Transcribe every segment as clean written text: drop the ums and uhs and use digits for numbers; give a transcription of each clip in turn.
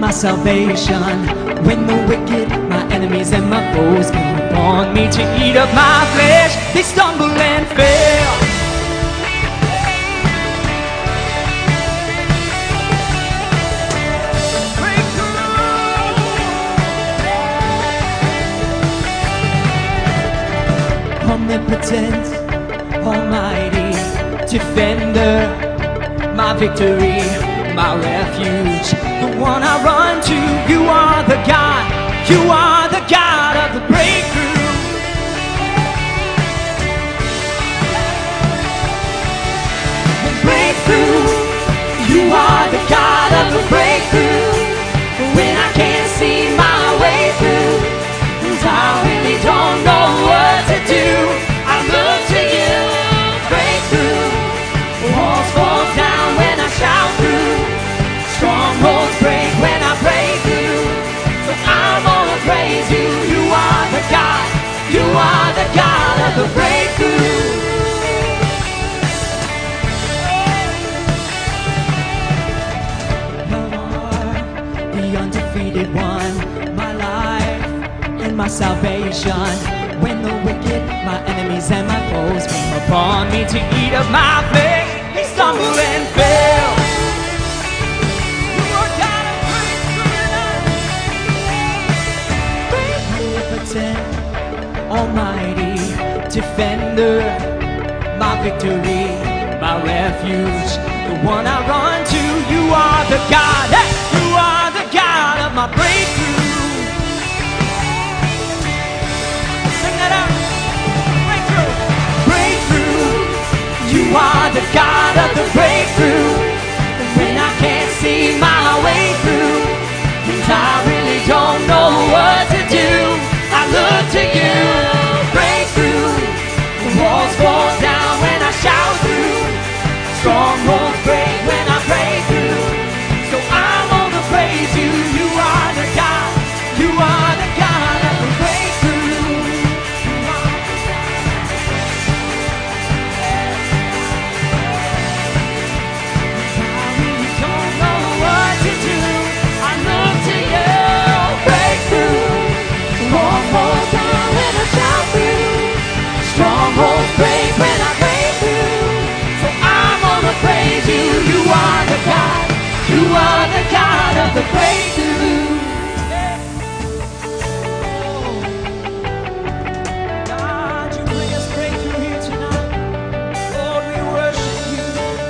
my salvation. When the wicked, my enemies and my foes come upon me to eat up my flesh, they stumble and fail. Omnipotent, almighty, defender, my victory, my refuge, the one I run to. You are the God, you are the God of the breakthrough. Breakthrough, you are the God of the breakthrough. When I can't see my way through, and I really don't know what to do, I look to you. Breakthrough, walls fall down when I shout through, strongholds break when I pray through. So I'm gonna praise you. You are the God, you are the God of the breakthrough. You are the undefeated one, my life and my salvation. When the wicked, my enemies and my foes came upon me to eat up my flesh, they stumble and fail. You are God of breakthrough. Omnipotent, almighty, defender, my victory, my refuge, the one I run to. You are the God, hey! You are the God of my breakthrough. Sing that out. Breakthrough, breakthrough. You are the God of the breakthrough. When I can't see my way through, and I really don't know what to do, I look to you. Breakthrough, the walls fall down when I shout through, strongholds break when I pray through. So I'm gonna praise you. You are the God, you are the God of the breakthrough. I really don't know what to do, I look to you. Breakthrough, walls fall down when I shout through, strongholds break when I pray through. So I'm gonna praise you. You are the God, you are the God of the breakthrough. God, you bring us breakthrough here tonight. Lord, we worship you.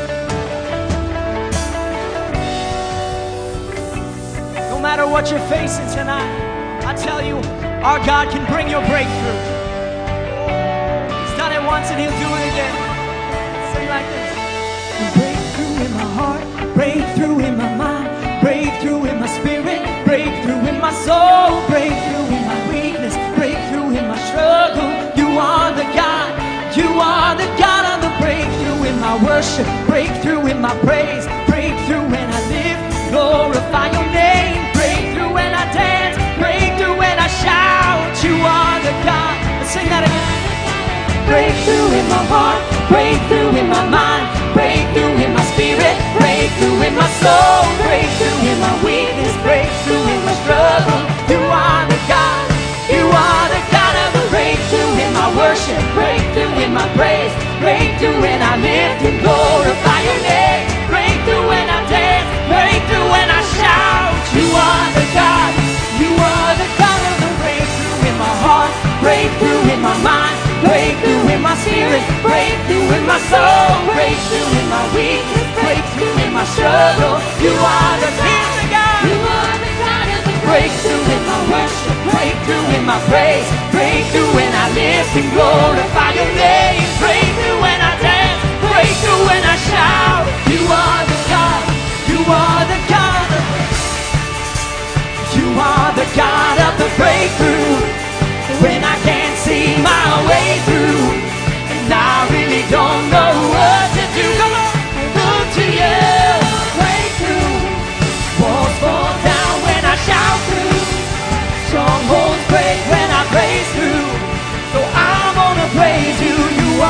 No matter what you're facing tonight, I tell you, our God can bring your breakthrough. He's done it once and he'll do it again. Sing like this. Breakthrough in my heart, breakthrough in my mind, breakthrough in my spirit, breakthrough in my soul, breakthrough in my weakness, breakthrough in my struggle. You are the God, you are the God of the breakthrough in my worship, breakthrough in my praise, breakthrough when I live, glorify your name, breakthrough when I dance, breakthrough when I shout. You are the God. Let's sing that again. Breakthrough in my heart, breakthrough in my mind, breakthrough in my spirit, breakthrough in my soul, breakthrough in my weakness, breakthrough in my struggle. You are the God, you are the God of the breakthrough in my worship, breakthrough in my praise, breakthrough when I lift and glorify your name, breakthrough when I dance, breakthrough when I shout. You are the God, you are the God of the breakthrough in my heart, breakthrough in my mind, breakthrough in my spirit, breakthrough in my soul, breakthrough in my weakness, breakthrough in my struggle. You are the God, you are the God of the breakthrough in my worship, breakthrough in my praise, breakthrough when I lift and glorify your name, breakthrough when I dance, breakthrough when I shout. You are the God, you are the God of you are the God of the breakthrough. When I can't see my way through, and I really don't know what to do, come on, look to you. Breakthrough, walls fall down when I shout through, strongholds break when I praise through. So I'm gonna praise you. You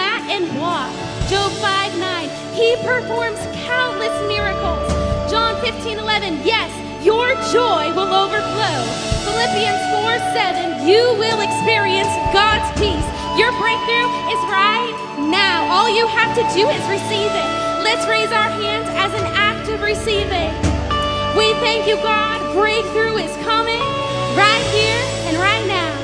flat and walk. Job 5:9. He performs countless miracles. John 15:11. Yes, your joy will overflow. Philippians 4:7. You will experience God's peace. Your breakthrough is right now. All you have to do is receive it. Let's raise our hands as an act of receiving. We thank you, God. Breakthrough is coming right here and right now.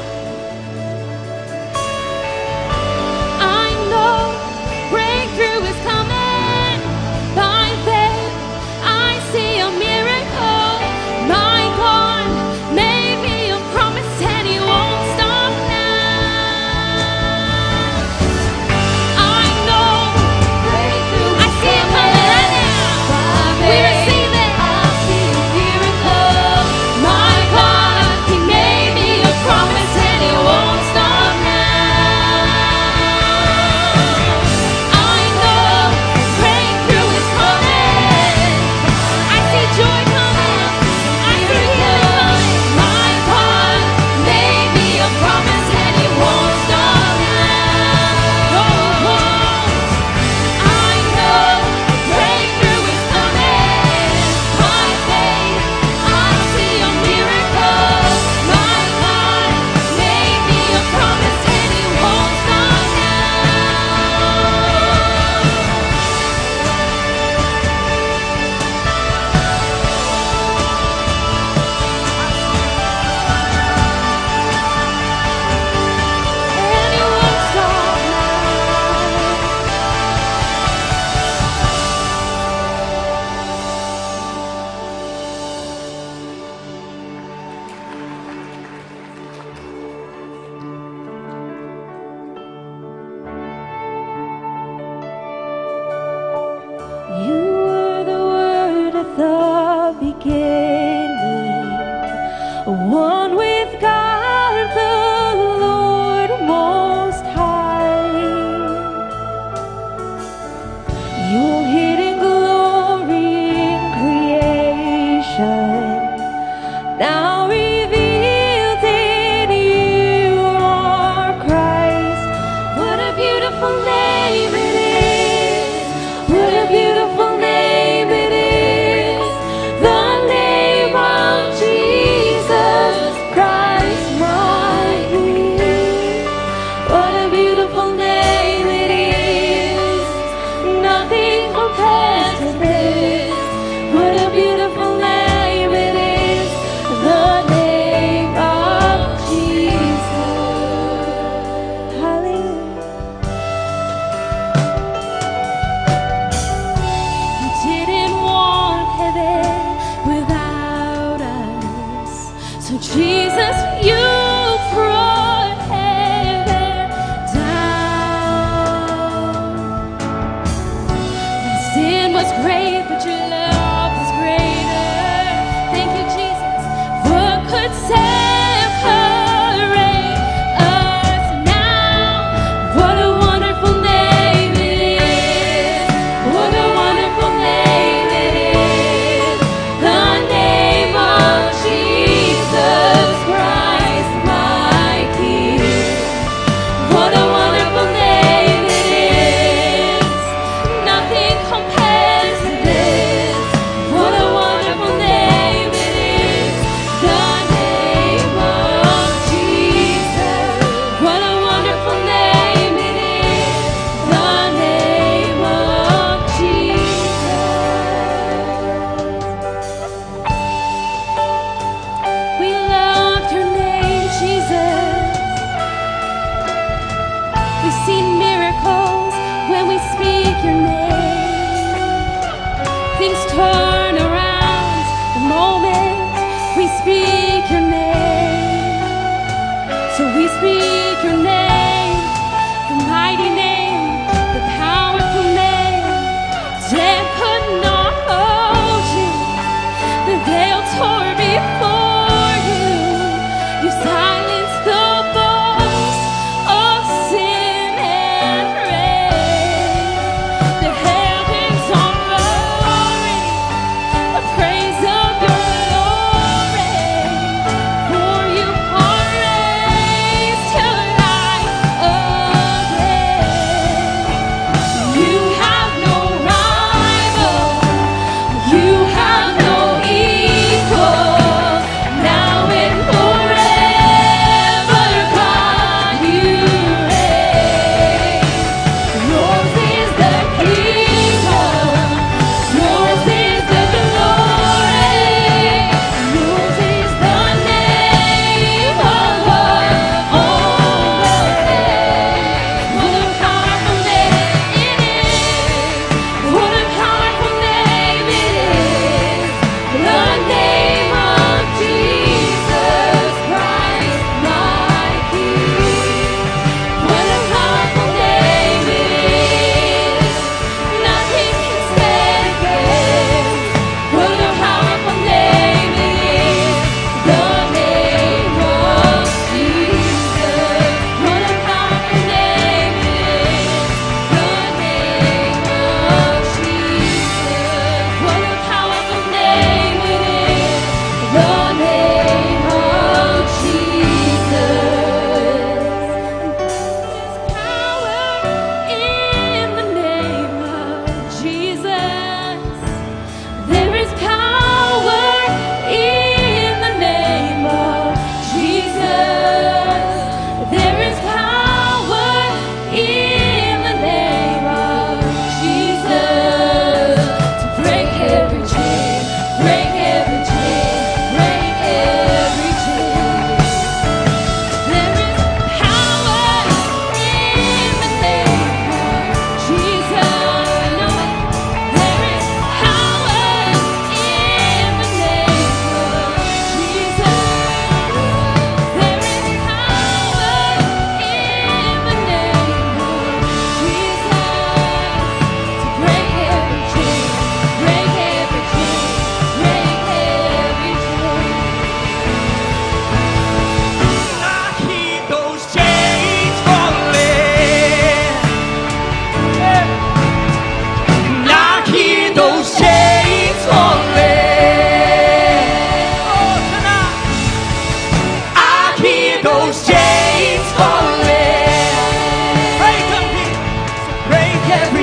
I know breakthrough is coming. By faith, I see a miracle. My God made me a promise and He won't stop now. I know breakthrough. I see it coming right now. We receive it. I see a miracle. My God, He made me a promise and He won't stop now. I know breakthrough is coming. I see joy coming. I see healing coming. My God made me a promise and He won't stop now. No, He won't. I know breakthrough is coming. By faith, I see a miracle. My God made me a promise and He won't stop now. And He won't stop now. You were the Word at the beginning, one with God the Lord Most High. Your hidden glory in creation, now revealed in You are Christ. What a beautiful name it is! What a beautiful name it is! The name of Jesus Christ, my King. What a beautiful name it is! Nothing compares to this. What a beautiful name it is! The name of Jesus. Hallelujah. You didn't want heaven without us. So Jesus, You brought heaven down. My sin was great, but Your love was greater. Thank You, Jesus. What could separate us now? What a wonderful name it is! What a wonderful name it is! The name of Jesus Christ, my King. What a wonderful name it is! Nothing compares to this.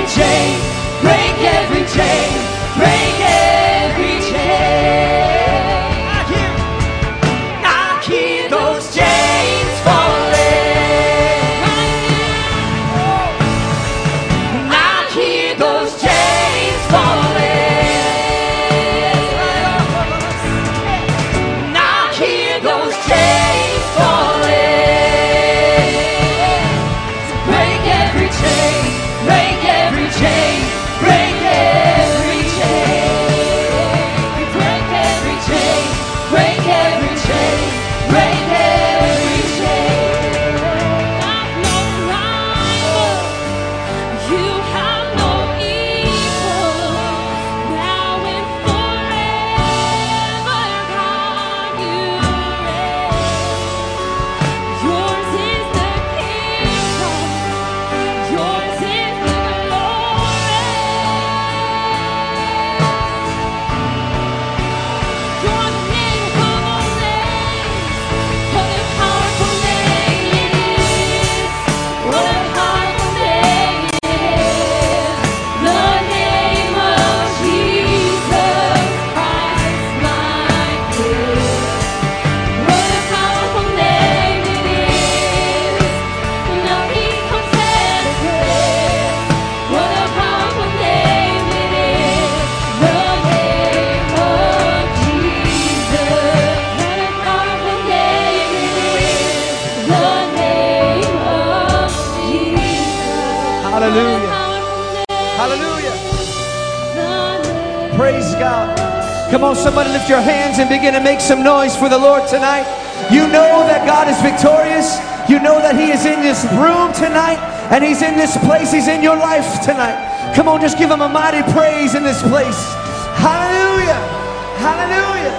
every chain, break every chain, break every chain. I hear those chains falling. I hear those chains falling. I hear those chains falling. Break every chain, break every chain, break every chain. Break every chain, break every chain, break every chain. I've no rival, you have no equal. Now and forever, God, you reign. Yours is the kingdom, yours is the glory. Your name above all names. What a powerful name it is. What a powerful name it is. The name of Jesus Christ, my King. What a powerful name it is. Nothing compares to it. What a powerful name it is. The name of Jesus. What a powerful name it is. The name of Jesus. Hallelujah. Hallelujah. Praise God. Come on, somebody lift your hands and begin to make some noise for the Lord tonight. You know that God is victorious. You know that He is in this room tonight, and He's in this place. He's in your life tonight. Come on, just give Him a mighty praise in this place. Hallelujah. Hallelujah.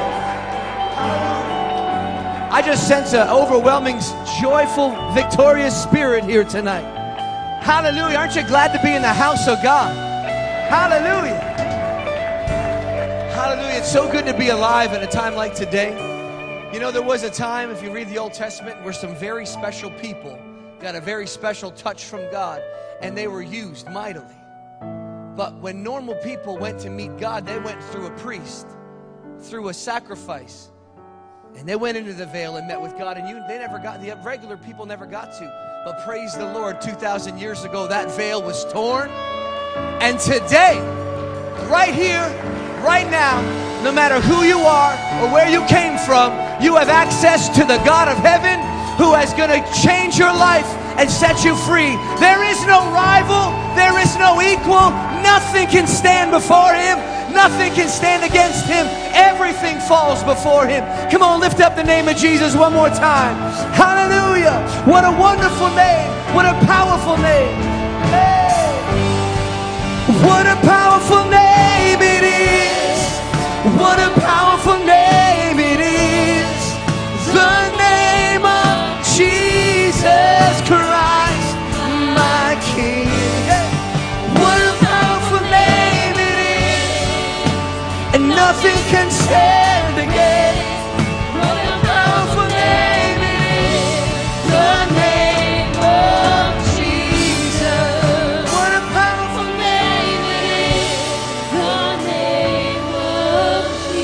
I just sense an overwhelming, joyful, victorious spirit here tonight. Hallelujah. Aren't you glad to be in the house of God? Hallelujah. Hallelujah. It's so good to be alive at a time like today. You know, there was a time, if you read the Old Testament, where some very special people got a very special touch from God, and they were used mightily. But when normal people went to meet God, they went through a priest, through a sacrifice, and they went into the veil and met with God, and they never got, the regular people never got to. But praise the Lord, 2,000 years ago, that veil was torn. And today, right here, right now, no matter who you are or where you came from, you have access to the God of heaven who is going to change your life and set you free. There is no rival. There is no equal. Nothing can stand before Him. Nothing can stand against Him. Everything falls before Him. Come on, lift up the name of Jesus one more time. Hallelujah. What a wonderful name. What a powerful name. Hey. What a powerful name it is. What a powerful name it is. The name of Jesus Christ, my King. What a powerful name it is. And nothing can stand against. What a powerful name it is. The name of Jesus. What a powerful name it is. The name of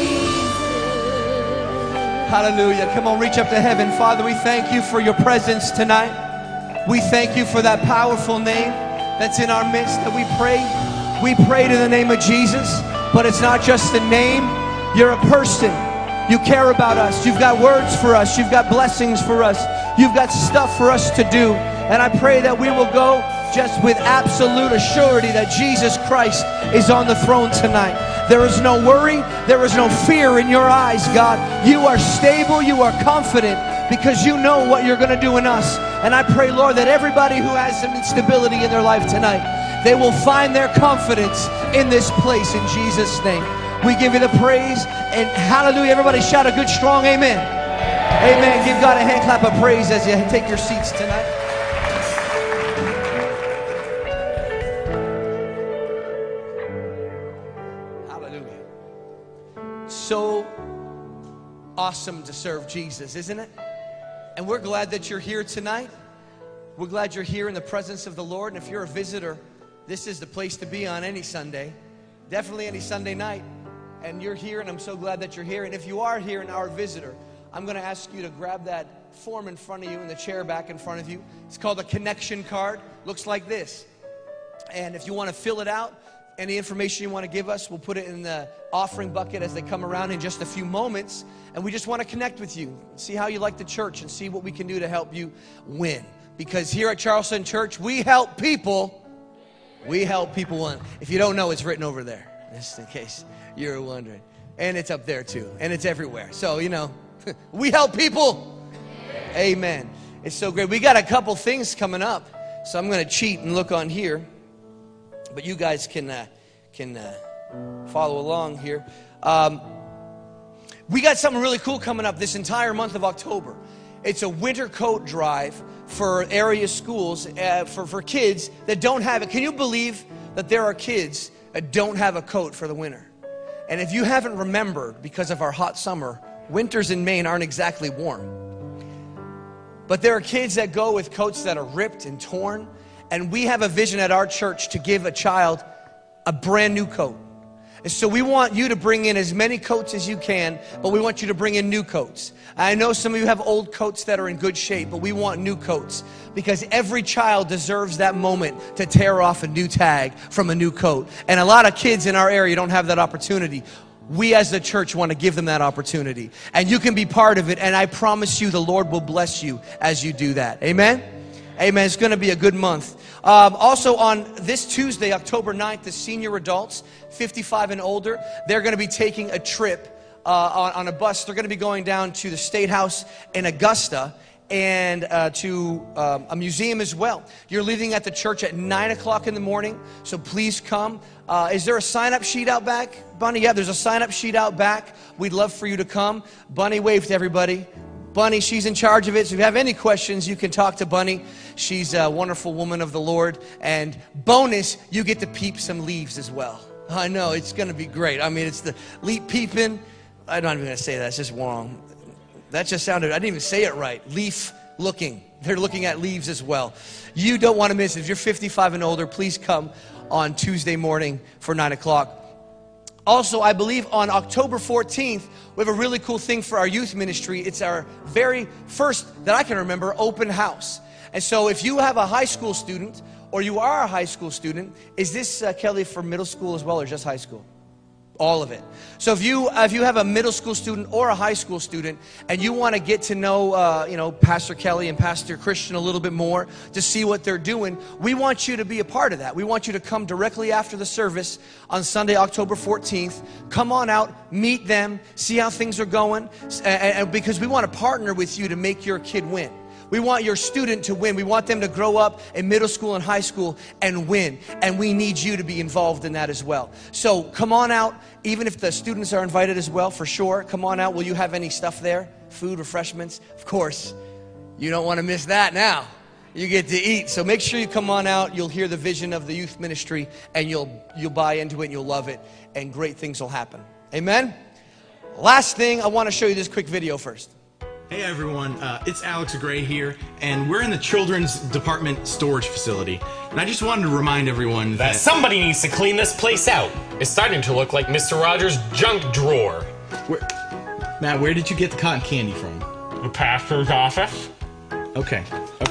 Jesus. Hallelujah. Come on, reach up to heaven. Father, we thank you for your presence tonight. We thank you for that powerful name that's in our midst that we pray. We pray to the name of Jesus, but it's not just a name. You're a person. You care about us. You've got words for us. You've got blessings for us. You've got stuff for us to do. And I pray that we will go just with absolute assurity that Jesus Christ is on the throne tonight. There is no worry. There is no fear in your eyes, God. You are stable. You are confident because you know what you're going to do in us. And I pray, Lord, that everybody who has some instability in their life tonight, they will find their confidence in this place in Jesus' name. We give you the praise and hallelujah. Everybody shout a good strong amen. Amen. Give God a hand clap of praise as you take your seats tonight. Hallelujah. So awesome to serve Jesus, isn't it? And we're glad that you're here tonight. We're glad you're here in the presence of the Lord. And if you're a visitor, This is the place to be on any Sunday, definitely any Sunday night. And you're here, and I'm so glad that you're here. And if you are here and are a visitor, I'm going to ask you to grab that form in front of you and the chair back in front of you. It's called a connection card. Looks like this. And if you want to fill it out, any information you want to give us, we'll put it in the offering bucket as they come around in just a few moments. And we just want to connect with you, see how you like the church, and see what we can do to help you win. Because here at Charleston Church, we help people. We help people win. If you don't know, it's written over there, just in case you're wondering. And it's up there too. And it's everywhere. So, you know, we help people. Amen. It's so great. We got a couple things coming up. So I'm going to cheat and look on here. But you guys can follow along here. We got something really cool coming up this entire month of October. It's a winter coat drive for area schools, for kids that don't have it. Can you believe that there are kids that don't have a coat for the winter? And if you haven't remembered, because of our hot summer, winters in Maine aren't exactly warm. But there are kids that go with coats that are ripped and torn. And we have a vision at our church to give a child a brand new coat. And so we want you to bring in as many coats as you can, but we want you to bring in new coats. I know some of you have old coats that are in good shape, but we want new coats because every child deserves that moment to tear off a new tag from a new coat. And a lot of kids in our area don't have that opportunity. We as the church want to give them that opportunity. And you can be part of it, and I promise you the Lord will bless you as you do that. Amen? Amen. It's going to be a good month. Also on this Tuesday, October 9th, the senior adults, 55 and older, they're going to be taking a trip on a bus. They're going to be going down to the State House in Augusta and to a museum as well. You're leaving at the church at 9 o'clock in the morning, so please come. Is there a sign-up sheet out back, Bunny? Yeah, there's a sign-up sheet out back. We'd love for you to come. Bunny, wave to everybody. Bunny, she's in charge of it. So if you have any questions, you can talk to Bunny. She's a wonderful woman of the Lord. And bonus, you get to peep some leaves as well. I know, it's going to be great. I mean, it's the leaf peeping. I'm not even going to say that. It's just wrong. That just sounded, I didn't even say it right. Leaf looking. They're looking at leaves as well. You don't want to miss it. If you're 55 and older, please come on Tuesday morning for 9 o'clock. Also, I believe on October 14th, we have a really cool thing for our youth ministry. It's our very first, that I can remember, open house. And so if you have a high school student, or you are a high school student, is this, Kelly, for middle school as well, or just high school? All of it. So if you have a middle school student or a high school student, and you want to get to know, Pastor Kelly and Pastor Christian a little bit more, to see what they're doing, we want you to be a part of that. We want you to come directly after the service on Sunday, October 14th. Come on out, meet them, see how things are going, and because we want to partner with you to make your kid win. We want your student to win. We want them to grow up in middle school and high school and win. And we need you to be involved in that as well. So come on out, even if the students are invited as well, for sure. Come on out. Will you have any stuff there? Food, refreshments? Of course. You don't want to miss that now. You get to eat. So make sure you come on out. You'll hear the vision of the youth ministry, and you'll buy into it, and you'll love it, and great things will happen. Amen? Last thing, I want to show you this quick video first. Hey everyone, it's Alex Gray here, and we're in the Children's Department storage facility. And I just wanted to remind everyone that somebody needs to clean this place out. It's starting to look like Mr. Rogers' junk drawer. Matt, where did you get the cotton candy from? The pastor's office. Okay.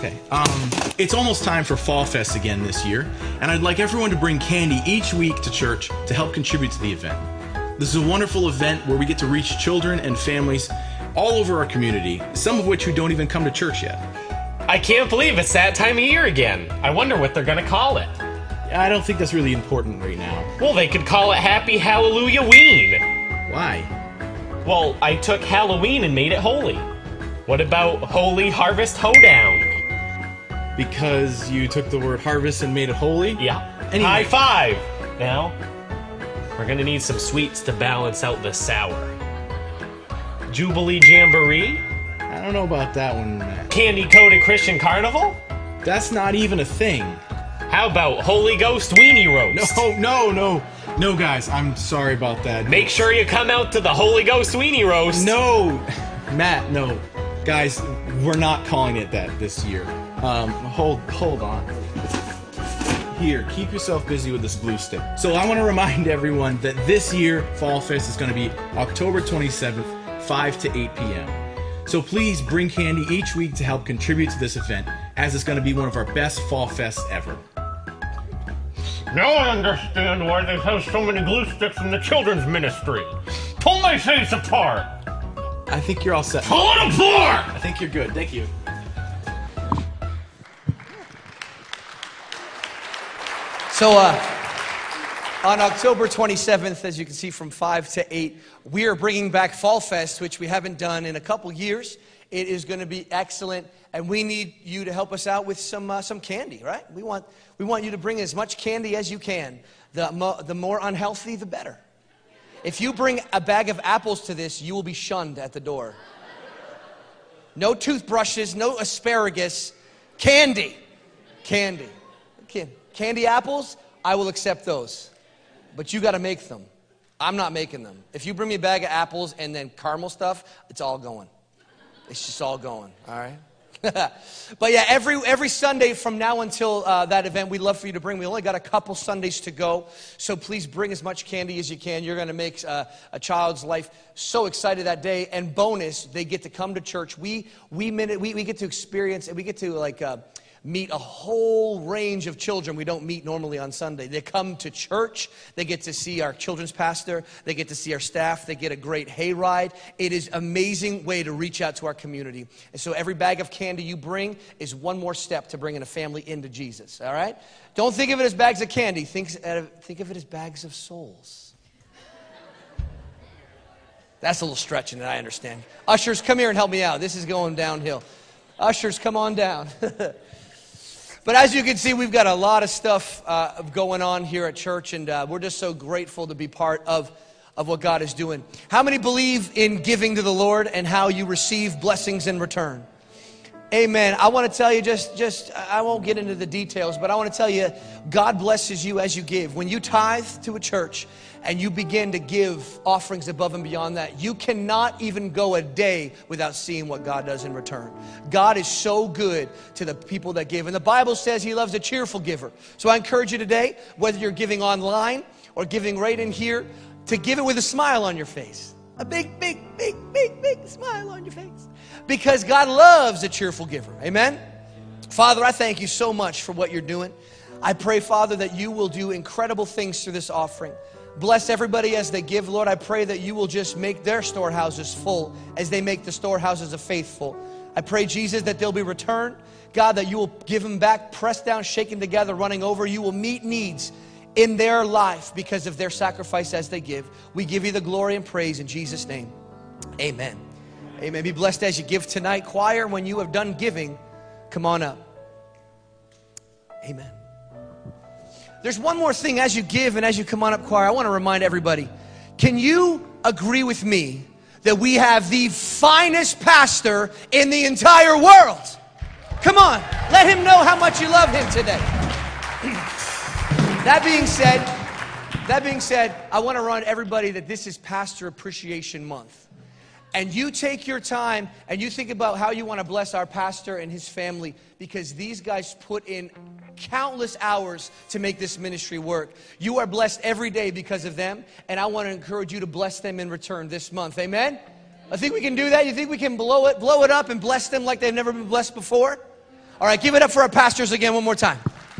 It's almost time for Fall Fest again this year, and I'd like everyone to bring candy each week to church to help contribute to the event. This is a wonderful event where we get to reach children and families all over our community, some of which who don't even come to church yet. I can't believe it's that time of year again. I wonder what they're gonna call it. I don't think that's really important right now. Well, they could call it Happy Hallelujah-ween. Why? Well, I took Halloween and made it holy. What about Holy Harvest Hoedown? Because you took the word harvest and made it holy? Yeah. Anyway. High five! Now, we're gonna need some sweets to balance out the sour. Jubilee Jamboree? I don't know about that one, Matt. Candy-coated Christian Carnival? That's not even a thing. How about Holy Ghost Weenie Roast? No, guys, I'm sorry about that. Make sure you come out to the Holy Ghost Weenie Roast. No, Matt, no. Guys, we're not calling it that this year. Hold on. here, keep yourself busy with this glue stick. So I want to remind everyone that this year, Fall Fest is going to be October 27th, 5 to 8 p.m. So please bring candy each week to help contribute to this event, as it's going to be one of our best Fall Fests ever. Now I understand why they have so many glue sticks in the children's ministry. Pull my face apart! I think you're all set. Pull it apart! I think you're good. Thank you. So on October 27th, as you can see, from 5 to 8, we are bringing back Fall Fest, which we haven't done in a couple years. It is going to be excellent, and we need you to help us out with some candy, right? We want you to bring as much candy as you can. The more unhealthy, the better. If you bring a bag of apples to this, you will be shunned at the door. No toothbrushes, no asparagus, candy. Candy apples, I will accept those. But you got to make them. I'm not making them. If you bring me a bag of apples and then caramel stuff, it's all going. It's just all going, all right? But yeah, every Sunday from now until that event, we'd love for you to bring. We only got a couple Sundays to go, so please bring as much candy as you can. You're going to make a child's life so excited that day. And bonus, they get to come to church. We get to experience, and we get to meet a whole range of children we don't meet normally on Sunday. They come to church. They get to see our children's pastor. They get to see our staff. They get a great hayride. It is an amazing way to reach out to our community. And so every bag of candy you bring is one more step to bringing a family into Jesus, all right? Don't think of it as bags of candy. Think of it as bags of souls. That's a little stretching, and I understand. Ushers, come here and help me out. This is going downhill. Ushers, come on down. But as you can see, we've got a lot of stuff going on here at church, and we're just so grateful to be part of what God is doing. How many believe in giving to the Lord and how you receive blessings in return? Amen. I want to tell you I won't get into the details, but I want to tell you, God blesses you as you give. When you tithe to a church and you begin to give offerings above and beyond that, you cannot even go a day without seeing what God does in return. God is so good to the people that give. And the Bible says He loves a cheerful giver. So I encourage you today, whether you're giving online or giving right in here, to give it with a smile on your face. A big smile on your face. Because God loves a cheerful giver. Amen? Father, I thank you so much for what you're doing. I pray, Father, that you will do incredible things through this offering. Bless everybody as they give. Lord, I pray that you will just make their storehouses full as they make the storehouses of faith full. I pray, Jesus, that they'll be returned. God, that you will give them back, pressed down, shaken together, running over. You will meet needs in their life because of their sacrifice as they give. We give you the glory and praise in Jesus' name. Amen. Amen. Be blessed as you give tonight. Choir, when you have done giving, come on up. Amen. There's one more thing as you give and as you come on up, choir. I want to remind everybody, can you agree with me that we have the finest pastor in the entire world? Come on, let him know how much you love him today. That being said, I want to remind everybody that this is Pastor Appreciation Month. And you take your time and you think about how you want to bless our pastor and his family, because these guys put in countless hours to make this ministry work. You are blessed every day because of them, and I want to encourage you to bless them in return this month. Amen? I think we can do that. You think we can blow it up and bless them like they've never been blessed before? All right, give it up for our pastors again one more time.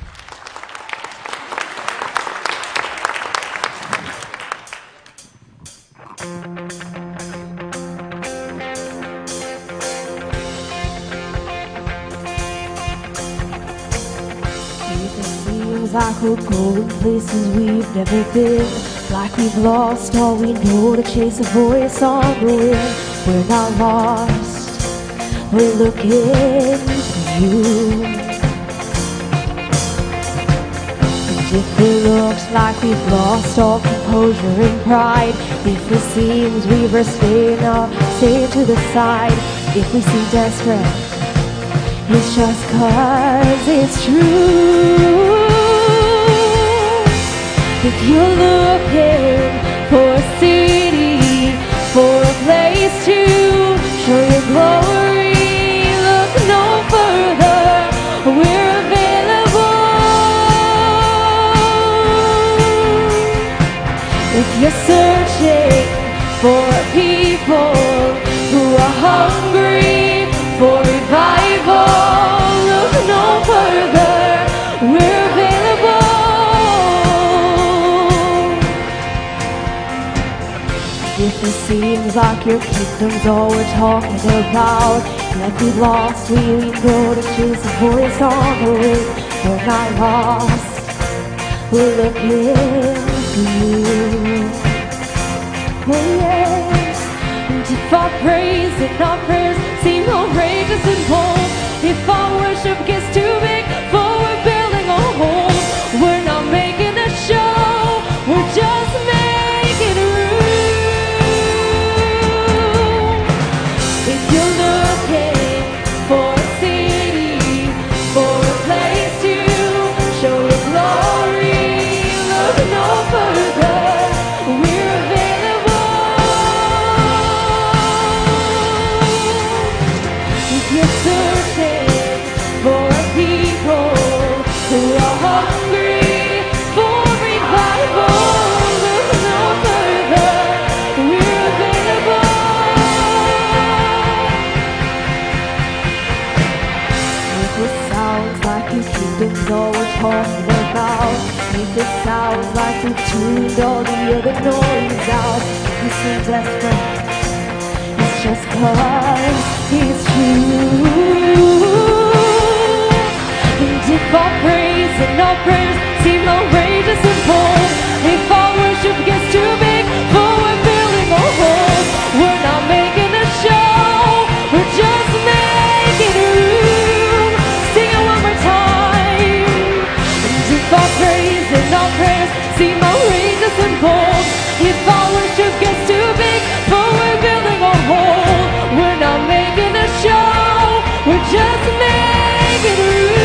Like we're going places we've never been, like we've lost all we know to chase a voice on the wind. We're not lost, we're looking for you. And if it looks like we've lost all composure and pride, if it seems we've restrained our staying to the side, if we seem desperate, it's just 'cause it's true. If you're looking for a city, for a place to show your glory, look no further, we're available. If you're searching for people who are hungry for revival, look no further, we're available. If it seems like your kingdom's all we're talking about, like we've lost, we go to choose the voice on the wind. We're not lost, we're looking for you. Oh yes, and if our praise and our prayers seem outrageous and bold, if our worship gets too big for we're building a home, we're not making a show, we're just making room. If you're looking for a city, for a place to show your glory, look no further, we're available. If you're searching for a people who are hungry for revival, look no further, we're available. If it sounds like your kingdom's all we're talking about, if it sounds like we've tuned all the other noise out, you seem desperate, it's just 'cause it's true. And if our praise and our prayers seem outrageous and bold, if our worship gets too big for we're building a home, we're not making a show, we're just making room. Sing it one more time. And if our praise and our prayers seem outrageous and bold, if our worship gets too big for we're building a home, we're not making a show, we're just making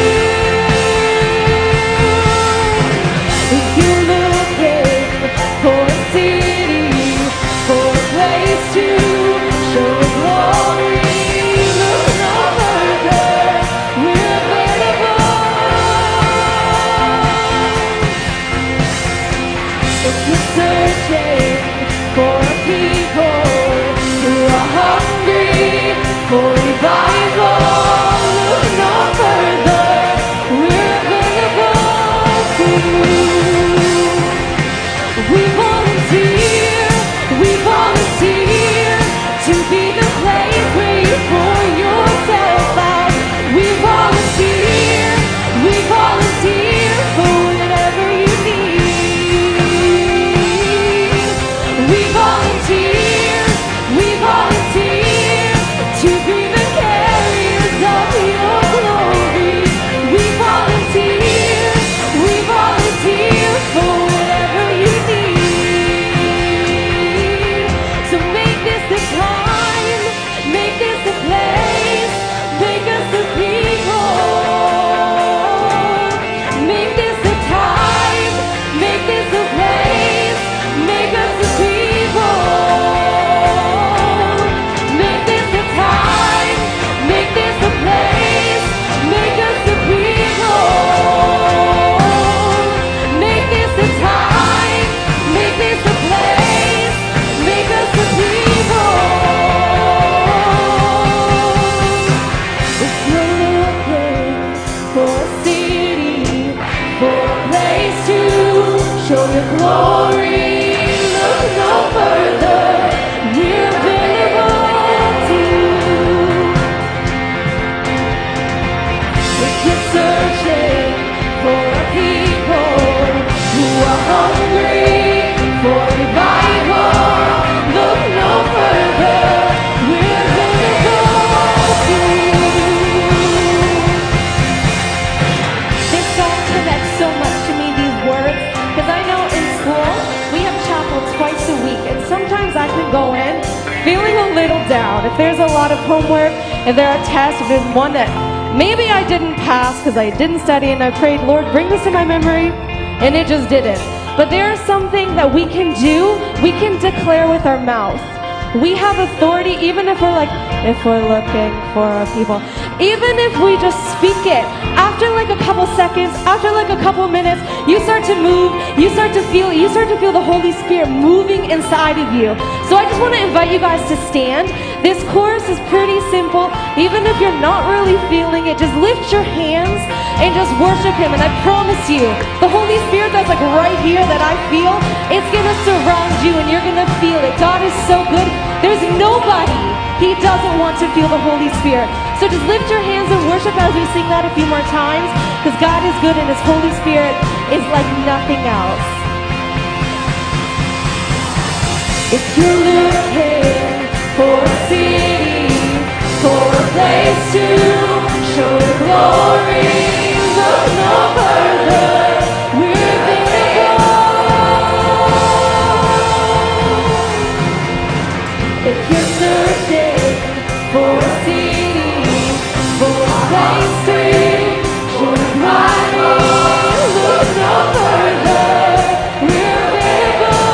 room. If you're looking for a city, for a place to show your glory, look no further, we're available. If you're searching for a people who are hungry for revival, look no further, we're available to you. We volunteer to be the place where you pour yourself out. We volunteer for whatever you need. We volunteer to be the carriers of your glory. We volunteer for whatever you need. So make this the time, make this the place, make us the people. Make this the time, make this the place, make us the people. Make this the time, make this the place, make us the people. Make this the time, make this the place, make us the people. If you're looking for a city, for a place to show your glory, look no further, we're available to you. If you're searching for a people who are hungry for revival, look no further, we're available to you. This song connects so much to me, these words, because I know in school we have chapel twice a week, and sometimes I can go in feeling a little down. If there's a lot of homework, if there are tests, if there's one that maybe I didn't pass because I didn't study and I prayed, Lord, bring this to my memory, and it just didn't. But there is something that we can do. We can declare with our mouth. We have authority, even if we're looking for people. even if we just speak it, after like a couple seconds, after like a couple minutes, you start to move, you start to feel the Holy Spirit moving inside of you. So I just want to invite you guys to stand. This chorus is pretty simple. Even if you're not really feeling it, just lift your hands and just worship Him. And I promise you, the Holy Spirit that's like right here that I feel, it's gonna surround you and you're gonna feel it. God is so good. There's nobody He doesn't want to feel the Holy Spirit. So just lift your hands and worship as we sing that a few more times, because God is good and His Holy Spirit is like nothing else. If you're looking for a city, for a place to show your glory, look no further. We're visible. If you're searching for a city, for a place to show your glory, look no further. We're visible.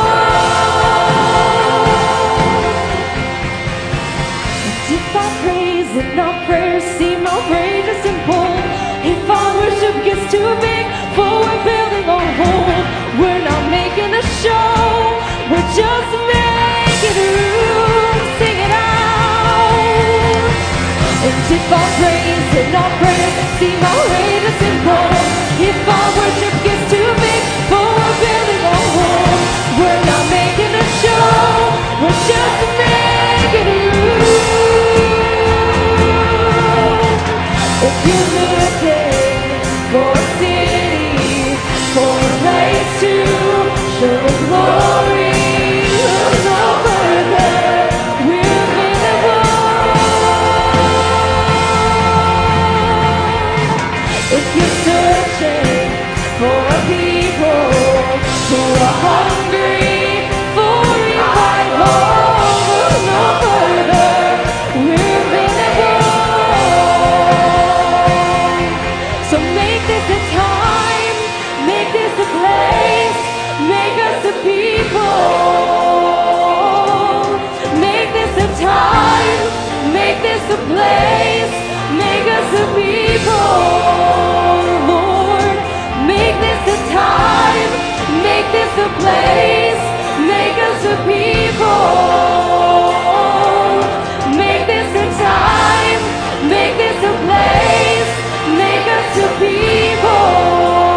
If our praise and our prayers seem outrageous and bold, if our worship gets too big for we're building on hold, we're not making a show, we're just making room. Sing it out. And if our praise and our prayers seem outrageous and bold, if our worship gets too big for we're building on hold, we're not making a show, we're just making room. If you're looking for a city, for a place to show the glory, look no further. We're visible. If you're searching for a people who are hungry for revival, look no further. We're visible. So make this a time, make this a place, make us a people. Make this a time, make this a place, make us a people. Lord, make this a time, make this a place, make us a people. Make this a time, make this a place, make us a people.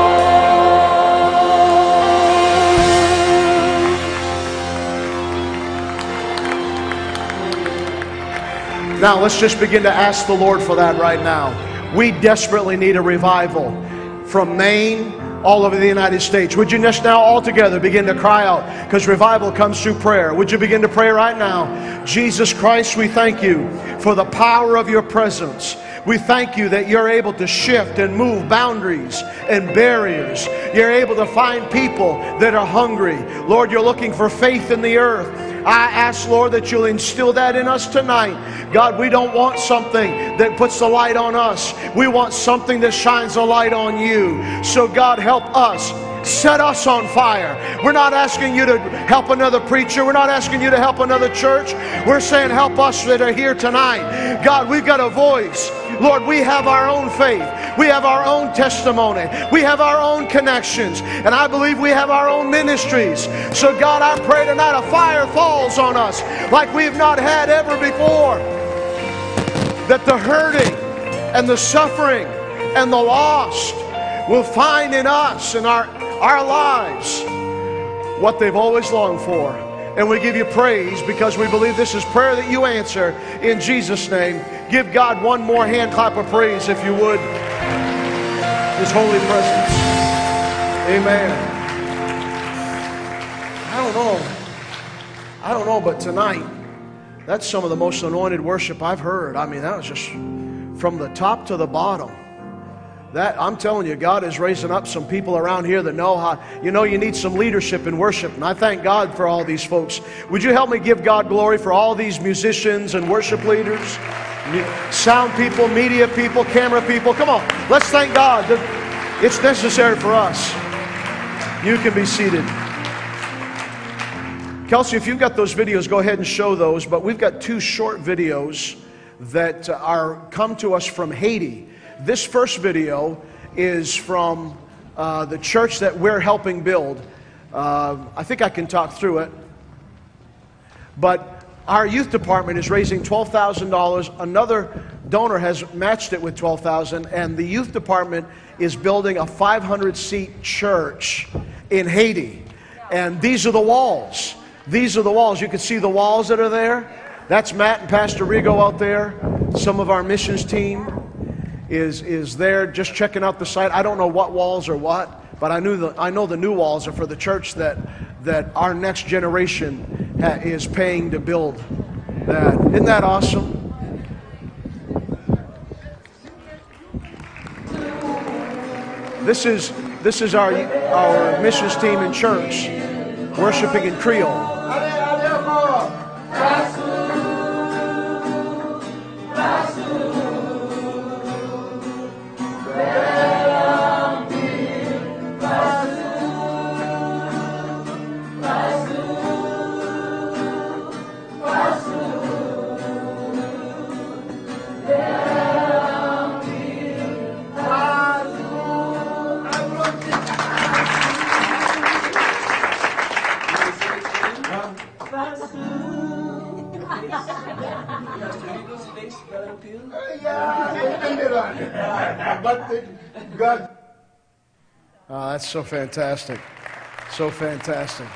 Now let's just begin to ask the Lord for that right now. We desperately need a revival from Maine all over the United States. Would you just now all together begin to cry out, because revival comes through prayer. Would you begin to pray right now? Jesus Christ, we thank you for the power of your presence. We thank you that you're able to shift and move boundaries and barriers. You're able to find people that are hungry. Lord, you're looking for faith in the earth. I ask, Lord, that you'll instill that in us tonight. God, we don't want something that puts the light on us. We want something that shines a light on you. So God, help us. Set us on fire. We're not asking you to help another preacher. We're not asking you to help another church. We're saying help us that are here tonight. God, we've got a voice. Lord, we have our own faith. We have our own testimony. We have our own connections. And I believe we have our own ministries. So God, I pray tonight a fire falls on us like we've not had ever before. That the hurting and the suffering and the lost will find in us and our lives what they've always longed for. And we give you praise because we believe this is prayer that you answer in Jesus' name. Give God one more hand clap of praise if you would. His holy presence. Amen. I don't know, but tonight, that's some of the most anointed worship I've heard. I mean, that was just from the top to the bottom. That, I'm telling you, God is raising up some people around here that know how, you need some leadership in worship. And I thank God for all these folks. Would you help me give God glory for all these musicians and worship leaders, sound people, media people, camera people? Come on, let's thank God that it's necessary for us. You can be seated. Kelsey, if you've got those videos, go ahead and show those. But we've got two short videos that are come to us from Haiti. This first video is from the church that we're helping build. I think I can talk through it. But our youth department is raising $12,000. Another donor has matched it with $12,000, and the youth department is building a 500-seat church in Haiti. And these are the walls. These are the walls. You can see the walls that are there. That's Matt and Pastor Rigo out there. Some of our missions team is there just checking out the site. I don't know what walls are what, but I know the new walls are for the church that our next generation is paying to build that. Isn't that awesome? This is our missions team in church worshiping in Creole. That's so fantastic. So fantastic.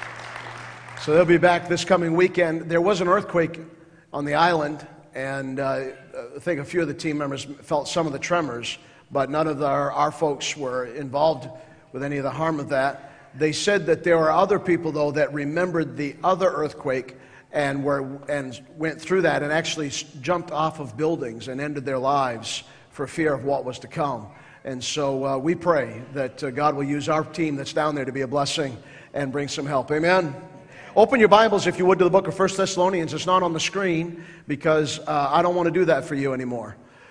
So they'll be back this coming weekend. There was an earthquake on the island, and I think a few of the team members felt some of the tremors, but none of our folks were involved with any of the harm of that. They said that there were other people, though, that remembered the other earthquake and went through that and actually jumped off of buildings and ended their lives for fear of what was to come. And so we pray that God will use our team that's down there to be a blessing and bring some help. Amen? Open your Bibles, if you would, to the book of 1 Thessalonians. It's not on the screen because I don't want to do that for you anymore.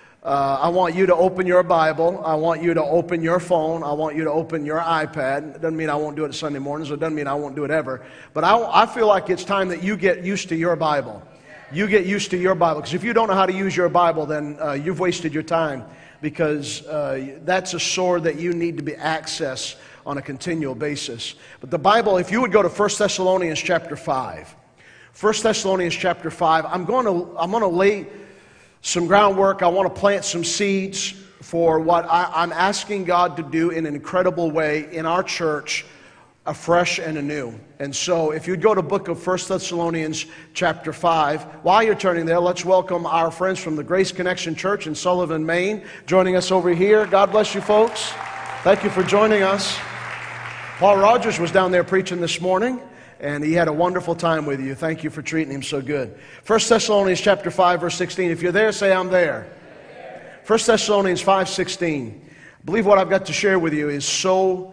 I want you to open your Bible. I want you to open your phone. I want you to open your iPad. It doesn't mean I won't do it Sunday mornings. It doesn't mean I won't do it ever. But I feel like it's time that you get used to your Bible. You get used to your Bible. Because if you don't know how to use your Bible, then you've wasted your time. Because that's a sword that you need to be accessed on a continual basis. But the Bible, if you would go to 1 Thessalonians chapter 5. 1 Thessalonians chapter 5. I'm going to lay some groundwork. I want to plant some seeds for what I'm asking God to do in an incredible way in our church, afresh and anew. And so if you'd go to book of 1 Thessalonians chapter 5, while you're turning there, let's welcome our friends from the Grace Connection Church in Sullivan, Maine, joining us over here. God bless you folks. Thank you for joining us. Paul Rogers was down there preaching this morning, and he had a wonderful time with you. Thank you for treating him so good. 1 Thessalonians chapter 5, verse 16. If you're there, say, I'm there. 1 Thessalonians 5:16. I believe what I've got to share with you is so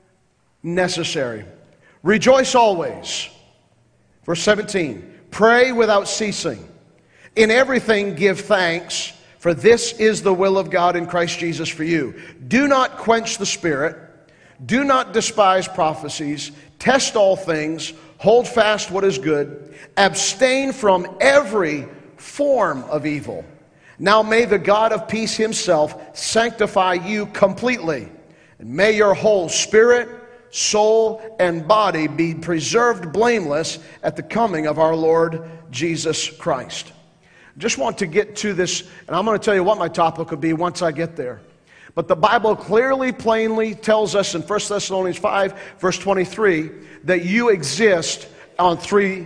necessary. Rejoice always. Verse 17. Pray without ceasing. In everything give thanks, for this is the will of God in Christ Jesus for you. Do not quench the Spirit. Do not despise prophecies. Test all things. Hold fast what is good. Abstain from every form of evil. Now may the God of peace himself sanctify you completely. And may your whole spirit, soul, and body be preserved blameless at the coming of our Lord Jesus Christ. Just want to get to this, and I'm going to tell you what my topic will be once I get there. But the Bible clearly, plainly tells us in 1 Thessalonians 5, verse 23, that you exist on 3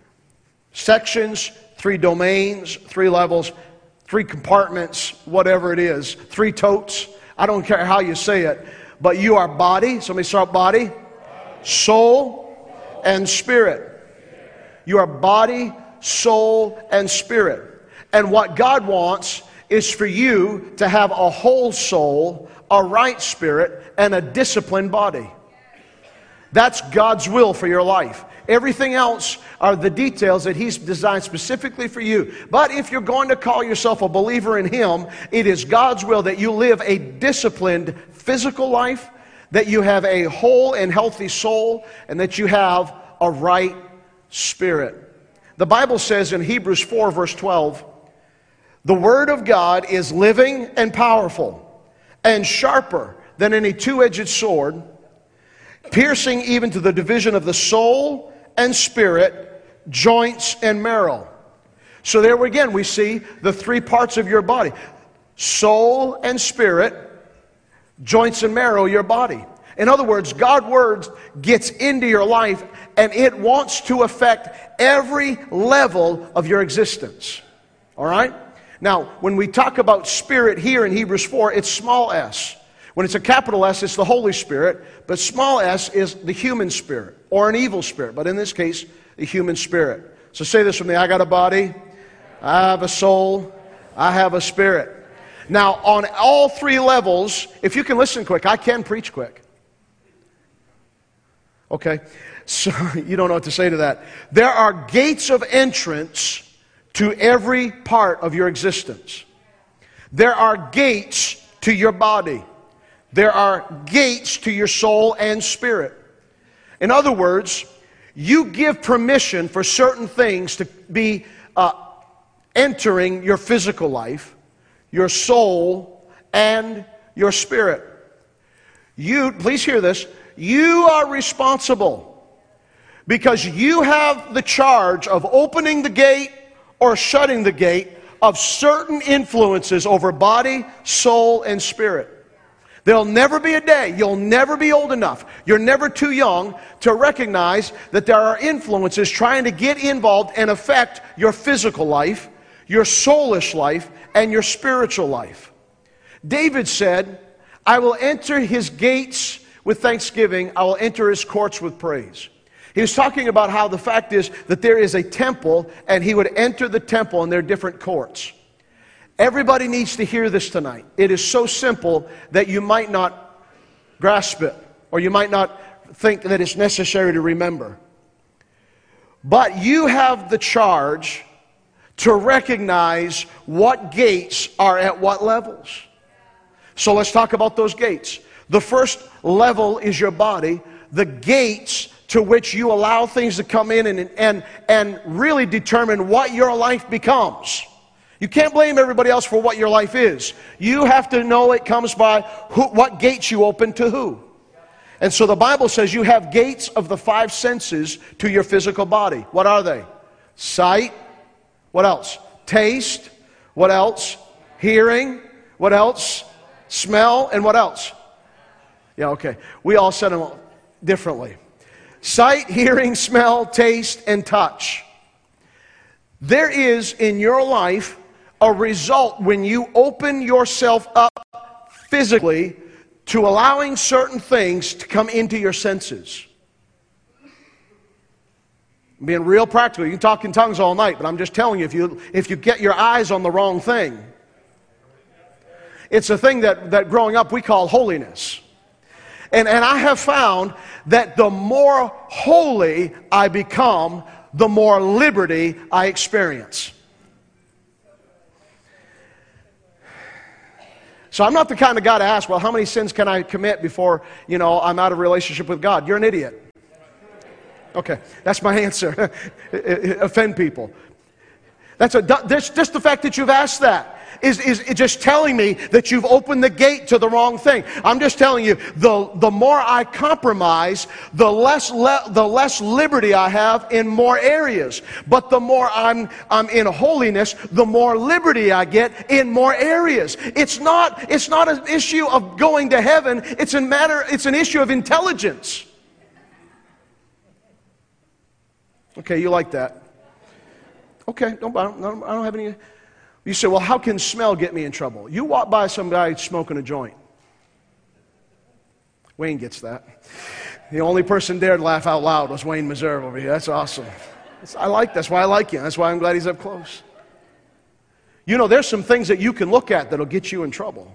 sections, 3 domains, 3 levels, 3 compartments, whatever it is, 3 totes. I don't care how you say it. But you are body. Somebody start body. Soul and spirit. You are body, soul, and spirit. And what God wants is for you to have a whole soul, a right spirit, and a disciplined body. That's God's will for your life. Everything else are the details that He's designed specifically for you. But if you're going to call yourself a believer in Him, it is God's will that you live a disciplined physical life, that you have a whole and healthy soul, and that you have a right spirit. The Bible says in Hebrews 4, verse 12, The Word of God is living and powerful and sharper than any two-edged sword, piercing even to the division of the soul and spirit, joints and marrow. So there again we see the three parts of your body. Soul and spirit, joints and marrow, your body. In other words, God's Word gets into your life and it wants to affect every level of your existence. All right? Now, when we talk about spirit here in Hebrews 4, it's small s. When it's a capital S, it's the Holy Spirit, but small s is the human spirit or an evil spirit, but in this case, the human spirit. So say this with me. I got a body, I have a soul, I have a spirit. Now, on all three levels, if you can listen quick, I can preach quick. Okay, so you don't know what to say to that. There are gates of entrance to every part of your existence. There are gates to your body. There are gates to your soul and spirit. In other words, you give permission for certain things to be entering your physical life, your soul, and your spirit. You, please hear this, you are responsible because you have the charge of opening the gate or shutting the gate of certain influences over body, soul, and spirit. There'll never be a day, you'll never be old enough, you're never too young to recognize that there are influences trying to get involved and affect your physical life, your soulish life, and your spiritual life. David said, I will enter his gates with thanksgiving, I will enter his courts with praise. He was talking about how the fact is that there is a temple and he would enter the temple and there are different courts. Everybody needs to hear this tonight. It is so simple that you might not grasp it or you might not think that it's necessary to remember. But you have the charge to recognize what gates are at what levels. So let's talk about those gates. The first level is your body. The gates to which you allow things to come in and really determine what your life becomes. You can't blame everybody else for what your life is. You have to know it comes by what gates you open to who. And so the Bible says you have gates of the five senses to your physical body. What are they? Sight. What else? Taste. What else? Hearing. What else? Smell. And what else? Yeah, okay. We all said them differently. Sight, hearing, smell, taste, and touch. There is in your life a result when you open yourself up physically to allowing certain things to come into your senses. I'm being real practical. You can talk in tongues all night, but I'm just telling you, if you get your eyes on the wrong thing, it's a thing that growing up we call holiness. And I have found that the more holy I become, the more liberty I experience. So I'm not the kind of guy to ask, well, how many sins can I commit before, I'm out of relationship with God? You're an idiot. Okay, that's my answer. Offend people. That's just the fact that you've asked that is just telling me that you've opened the gate to the wrong thing. I'm just telling you, the more I compromise, the less liberty I have in more areas. But the more I'm in holiness, the more liberty I get in more areas. It's not an issue of going to heaven. It's an issue of intelligence. Okay, you like that? Okay, I don't have any. You say, well, how can smell get me in trouble? You walk by some guy smoking a joint. Wayne gets that. The only person dared laugh out loud was Wayne Meserve over here. That's awesome. That's why I like him. That's why I'm glad he's up close. There's some things that you can look at that'll get you in trouble.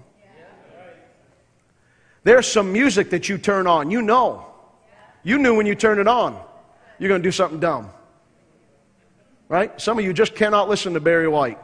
There's some music that you turn on. You knew when you turned it on, you're going to do something dumb. Right? Some of you just cannot listen to Barry White.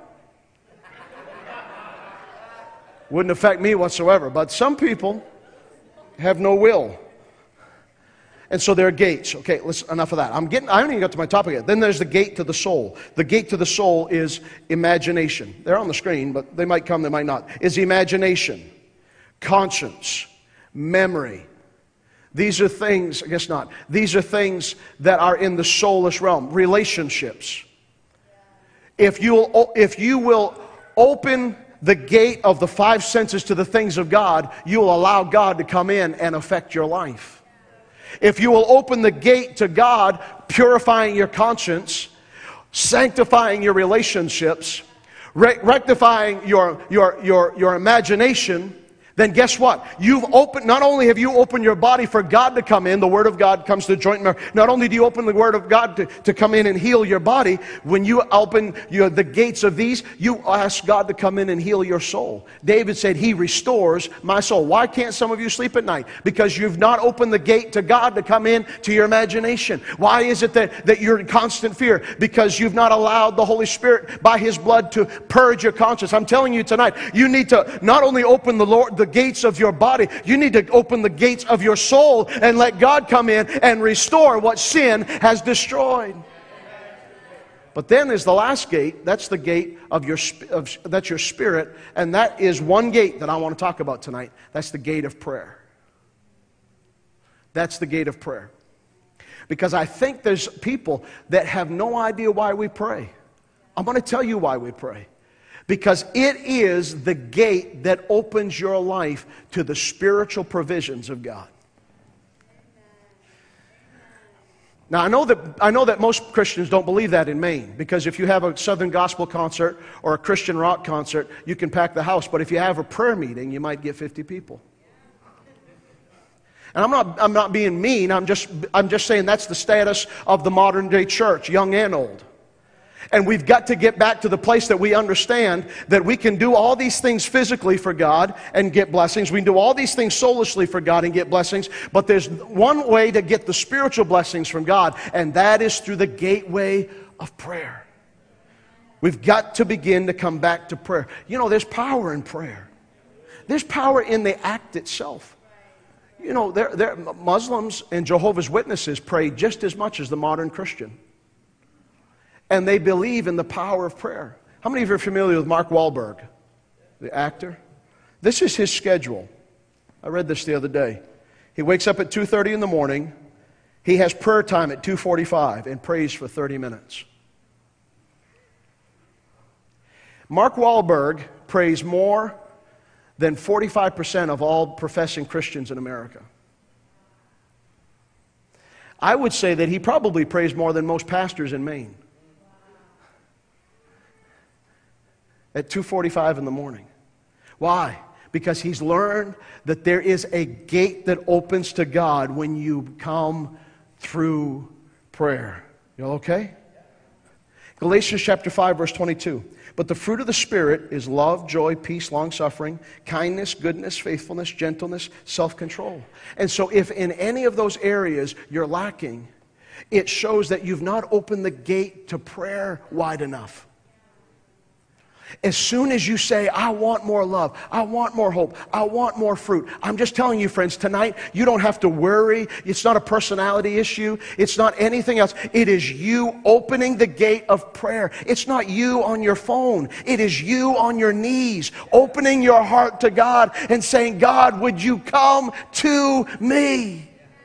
Wouldn't affect me whatsoever. But some people have no will. And so there are gates. Okay, enough of that. I haven't even got to my topic yet. Then there's the gate to the soul. The gate to the soul is imagination. They're on the screen, but they might come, they might not. Is imagination, conscience, memory. These are things, I guess not. These are things that are in the soulless realm. Relationships. If you will open the gate of the five senses to the things of God, you will allow God to come in and affect your life. If you will open the gate to God, purifying your conscience, sanctifying your relationships, rectifying your imagination, then guess what? Not only have you opened your body for God to come in, the Word of God comes to joint marrow. Not only do you open the Word of God to come in and heal your body, when you open the gates of these, you ask God to come in and heal your soul. David said, He restores my soul. Why can't some of you sleep at night? Because you've not opened the gate to God to come in to your imagination. Why is it that you're in constant fear? Because you've not allowed the Holy Spirit by His blood to purge your conscience. I'm telling you tonight, you need to not only open the gates of your body, you need to open the gates of your soul and let God come in and restore what sin has destroyed. But then there's the last gate. That's the gate that's your spirit, and that is one gate that I want to talk about tonight. That's the gate of prayer. That's the gate of prayer. Because I think there's people that have no idea why we pray. I'm going to tell you why we pray. Because it is the gate that opens your life to the spiritual provisions of God. Now, I know that most Christians don't believe that in Maine, because if you have a Southern Gospel concert or a Christian rock concert, you can pack the house. But if you have a prayer meeting, you might get 50 people. And I'm not being mean. I'm just saying that's the status of the modern day church, young and old. And we've got to get back to the place that we understand that we can do all these things physically for God and get blessings. We can do all these things soulishly for God and get blessings. But there's one way to get the spiritual blessings from God, and that is through the gateway of prayer. We've got to begin to come back to prayer. You know, there's power in prayer. There's power in the act itself. You know, Muslims and Jehovah's Witnesses pray just as much as the modern Christian. And they believe in the power of prayer. How many of you are familiar with Mark Wahlberg, the actor? This is his schedule. I read this the other day. He wakes up at 2:30 in the morning. He has prayer time at 2:45 and prays for 30 minutes. Mark Wahlberg prays more than 45% of all professing Christians in America. I would say that he probably prays more than most pastors in Maine. At 2:45 in the morning. Why? Because he's learned that there is a gate that opens to God when you come through prayer. You all okay? Galatians chapter 5, verse 22. But the fruit of the Spirit is love, joy, peace, long-suffering, kindness, goodness, faithfulness, gentleness, self-control. And so if in any of those areas you're lacking, it shows that you've not opened the gate to prayer wide enough. As soon as you say, I want more love, I want more hope, I want more fruit, I'm just telling you, friends, tonight, you don't have to worry. It's not a personality issue. It's not anything else. It is you opening the gate of prayer. It's not you on your phone. It is you on your knees, opening your heart to God and saying, God, would you come to me?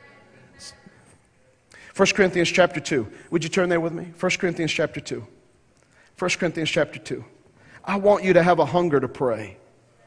1 Corinthians chapter 2. Would you turn there with me? 1 Corinthians chapter 2. 1 Corinthians chapter 2. I want you to have a hunger to pray.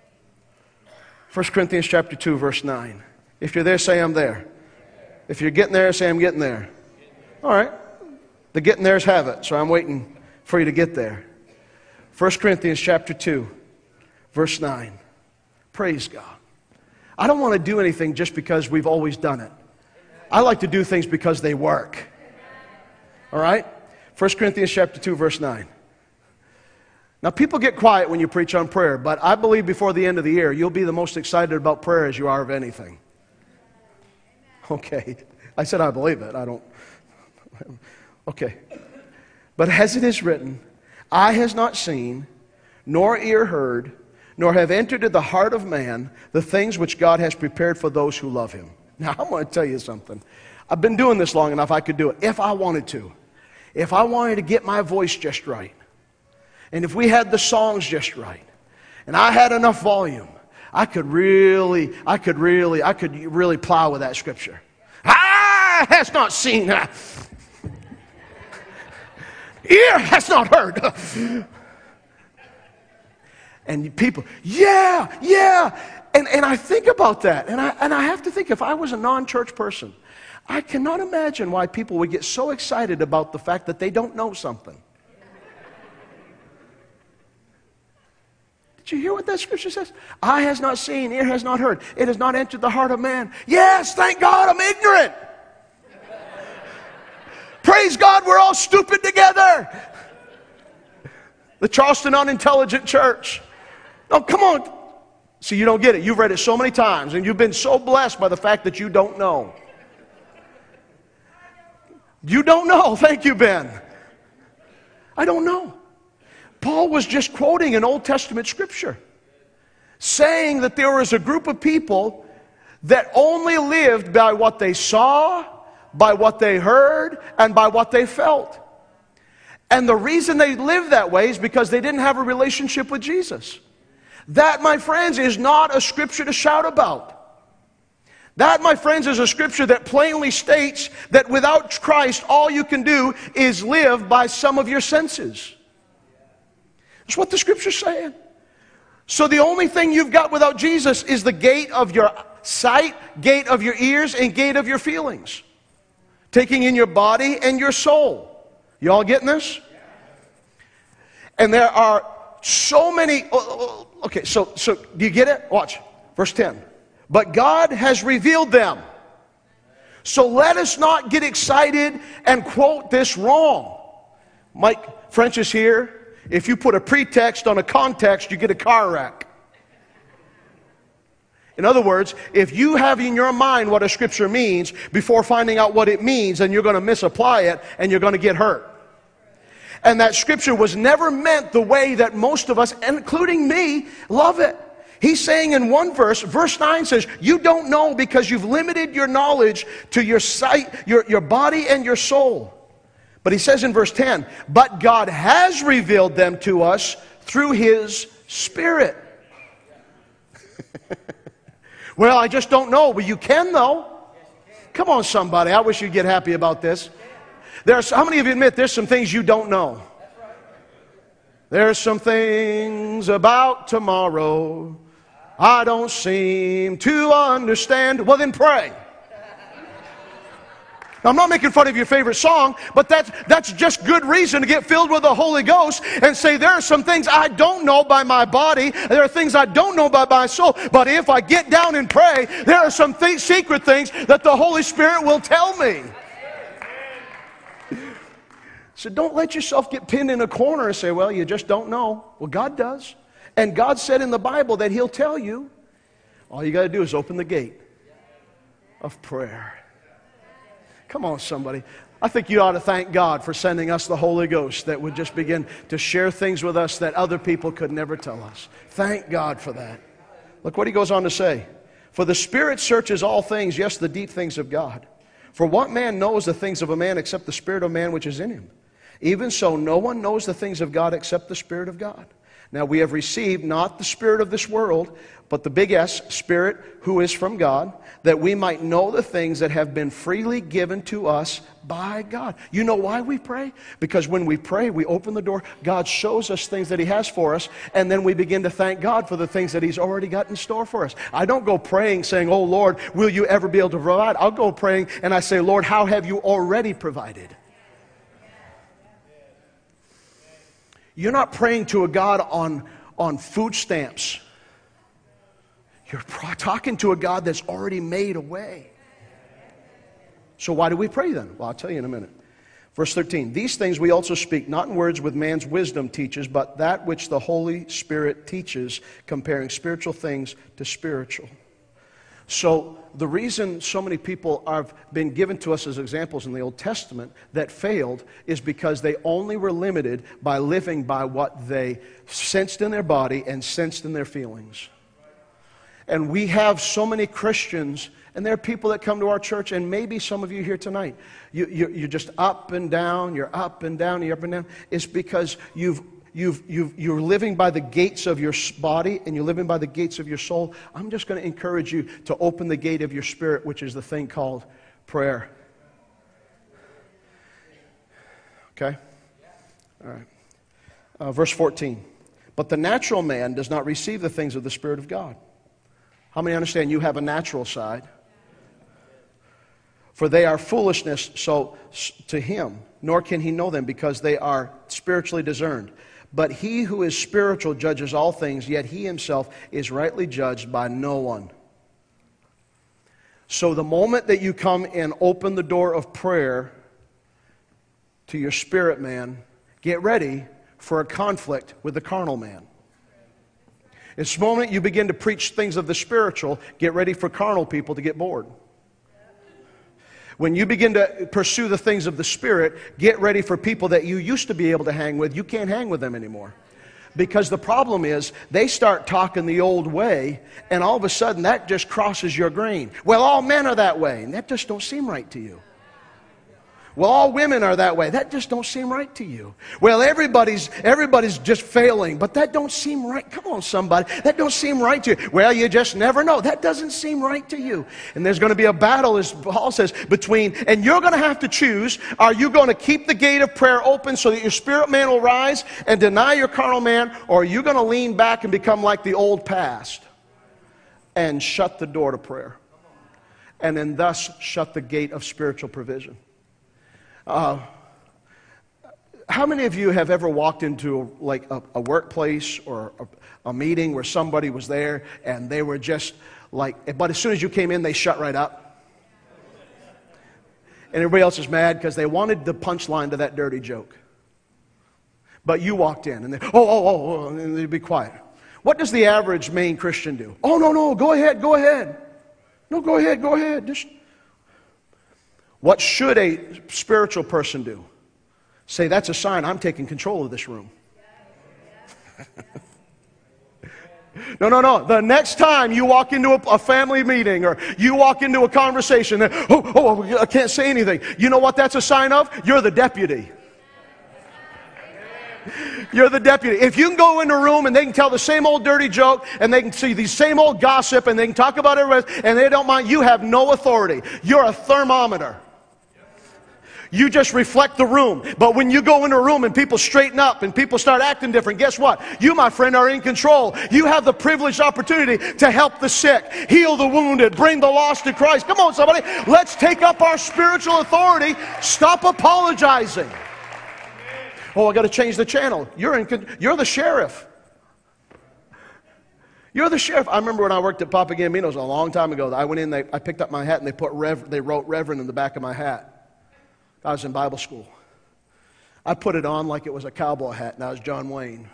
1 Corinthians chapter 2, verse 9. If you're there, say I'm there. If you're getting there, say I'm getting there. All right. The getting there's have it, so I'm waiting for you to get there. 1 Corinthians chapter 2, verse 9. Praise God. I don't want to do anything just because we've always done it. I like to do things because they work. All right? 1 Corinthians chapter 2, verse 9. Now, people get quiet when you preach on prayer, but I believe before the end of the year, you'll be the most excited about prayer as you are of anything. Okay. I said I believe it. I don't. Okay. But as it is written, eye has not seen, nor ear heard, nor have entered into the heart of man the things which God has prepared for those who love him. Now, I'm going to tell you something. I've been doing this long enough, I could do it if I wanted to. If I wanted to get my voice just right, and if we had the songs just right, and I had enough volume, I could really plow with that scripture. Eye has not seen, ear has not heard. And people, yeah. And I think about that, and I have to think, if I was a non-church person, I cannot imagine why people would get so excited about the fact that they don't know something. Did you hear what that scripture says? Eye has not seen, ear has not heard. It has not entered the heart of man. Yes, thank God I'm ignorant. Praise God, we're all stupid together. The Charleston Unintelligent Church. Oh, come on. See, you don't get it. You've read it so many times, and you've been so blessed by the fact that you don't know. You don't know. Thank you, Ben. I don't know. Paul was just quoting an Old Testament scripture, saying that there was a group of people that only lived by what they saw, by what they heard, and by what they felt. And the reason they lived that way is because they didn't have a relationship with Jesus. That, my friends, is not a scripture to shout about. That, my friends, is a scripture that plainly states that without Christ, all you can do is live by some of your senses. That's what the scripture's saying. So the only thing you've got without Jesus is the gate of your sight, gate of your ears, and gate of your feelings. Taking in your body and your soul. You all getting this? And there are so many... Okay, so do you get it? Watch. Verse 10. But God has revealed them. So let us not get excited and quote this wrong. Mike French is here. If you put a pretext on a context, you get a car wreck. In other words, if you have in your mind what a scripture means before finding out what it means, then you're going to misapply it and you're going to get hurt. And that scripture was never meant the way that most of us, including me, love it. He's saying in one verse, verse 9 says, you don't know because you've limited your knowledge to your sight, your body and your soul. But he says in verse 10, but God has revealed them to us through His Spirit. Well, I just don't know. Well, you can though. Come on, somebody. I wish you'd get happy about this. How many of you admit there's some things you don't know? There's some things about tomorrow I don't seem to understand. Well, then pray. Now, I'm not making fun of your favorite song, but that's just good reason to get filled with the Holy Ghost and say, there are some things I don't know by my body. There are things I don't know by my soul. But if I get down and pray, there are some secret things that the Holy Spirit will tell me. So don't let yourself get pinned in a corner and say, well, you just don't know. Well, God does. And God said in the Bible that He'll tell you. All you got to do is open the gate of prayer. Come on, somebody. I think you ought to thank God for sending us the Holy Ghost that would just begin to share things with us that other people could never tell us. Thank God for that. Look what he goes on to say. For the Spirit searches all things, yes, the deep things of God. For what man knows the things of a man except the spirit of man which is in him? Even so, no one knows the things of God except the Spirit of God. Now we have received not the spirit of this world, but the big S, Spirit, who is from God, that we might know the things that have been freely given to us by God. You know why we pray? Because when we pray, we open the door, God shows us things that He has for us, and then we begin to thank God for the things that He's already got in store for us. I don't go praying saying, oh Lord, will you ever be able to provide? I'll go praying and I say, Lord, how have you already provided? You're not praying to a God on food stamps. You're talking to a God that's already made a way. So why do we pray then? Well, I'll tell you in a minute. Verse 13, these things we also speak, not in words with man's wisdom teaches, but that which the Holy Spirit teaches, comparing spiritual things to spiritual. So the reason so many people have been given to us as examples in the Old Testament that failed is because they only were limited by living by what they sensed in their body and sensed in their feelings. And we have so many Christians And there are people that come to our church, and maybe some of you here tonight, you're just up and down, you're up and down, you're up and down. It's because you're living by the gates of your body and you're living by the gates of your soul. I'm just going to encourage you to open the gate of your spirit, which is the thing called prayer. Okay? All right. Verse 14. But the natural man does not receive the things of the Spirit of God. How many understand you have a natural side? For they are foolishness to him, nor can he know them, because they are spiritually discerned. But he who is spiritual judges all things, yet he himself is rightly judged by no one. So the moment that you come and open the door of prayer to your spirit man, get ready for a conflict with the carnal man. It's the moment you begin to preach things of the spiritual, get ready for carnal people to get bored. When you begin to pursue the things of the Spirit, get ready for people that you used to be able to hang with. You can't hang with them anymore. Because the problem is, they start talking the old way, and all of a sudden that just crosses your grain. Well, all men are that way, and that just don't seem right to you. Well, all women are that way. That just don't seem right to you. Well, everybody's just failing, but that don't seem right. Come on, somebody. That don't seem right to you. Well, you just never know. That doesn't seem right to you. And there's going to be a battle, as Paul says, and you're going to have to choose, are you going to keep the gate of prayer open so that your spirit man will rise and deny your carnal man, or are you going to lean back and become like the old past and shut the door to prayer? And then thus shut the gate of spiritual provision. How many of you have ever walked into a workplace or a meeting where somebody was there and they were just but as soon as you came in, they shut right up? And everybody else is mad because they wanted the punchline to that dirty joke. But you walked in and they, and they'd be quiet. What does the average Maine Christian do? Oh, no, go ahead. No, go ahead. What should a spiritual person do? Say, that's a sign I'm taking control of this room. No. The next time you walk into a family meeting or you walk into a conversation, I can't say anything. You know what that's a sign of? You're the deputy. You're the deputy. If you can go in a room and they can tell the same old dirty joke and they can see the same old gossip and they can talk about everybody else and they don't mind, you have no authority. You're a thermometer. You just reflect the room. But when you go into a room and people straighten up and people start acting different, guess what? You, my friend, are in control. You have the privileged opportunity to help the sick, heal the wounded, bring the lost to Christ. Come on, somebody. Let's take up our spiritual authority. Stop apologizing. Oh, I got to change the channel. You're the sheriff. You're the sheriff. I remember when I worked at Papa Gambino's a long time ago. I went in, I picked up my hat, and they wrote Reverend in the back of my hat. I was in Bible school. I put it on like it was a cowboy hat, and I was John Wayne.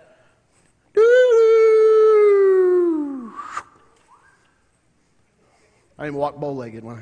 I didn't walk bow-legged when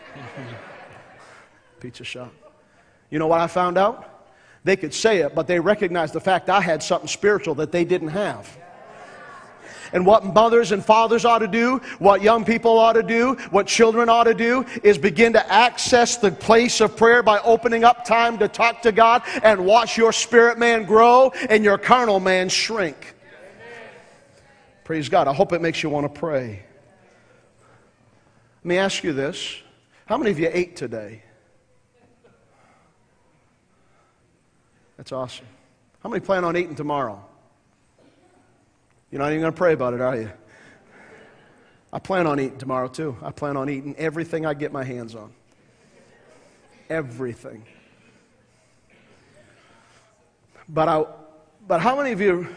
pizza shop. You know what I found out? They could say it, but they recognized the fact I had something spiritual that they didn't have. And what mothers and fathers ought to do, what young people ought to do, what children ought to do, is begin to access the place of prayer by opening up time to talk to God and watch your spirit man grow and your carnal man shrink. Praise God. I hope it makes you want to pray. Let me ask you this. How many of you ate today? That's awesome. How many plan on eating tomorrow? You're not even going to pray about it, are you? I plan on eating tomorrow, too. I plan on eating everything I get my hands on. Everything. But how many of you,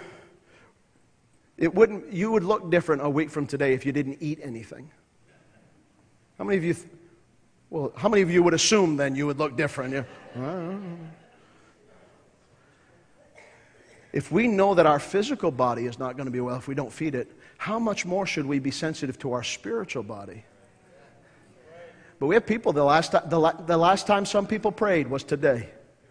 you would look different a week from today if you didn't eat anything? How many of you, how many of you would assume then you would look different? Yeah. If we know that our physical body is not going to be well if we don't feed it, how much more should we be sensitive to our spiritual body? But we have people, the last time some people prayed was today.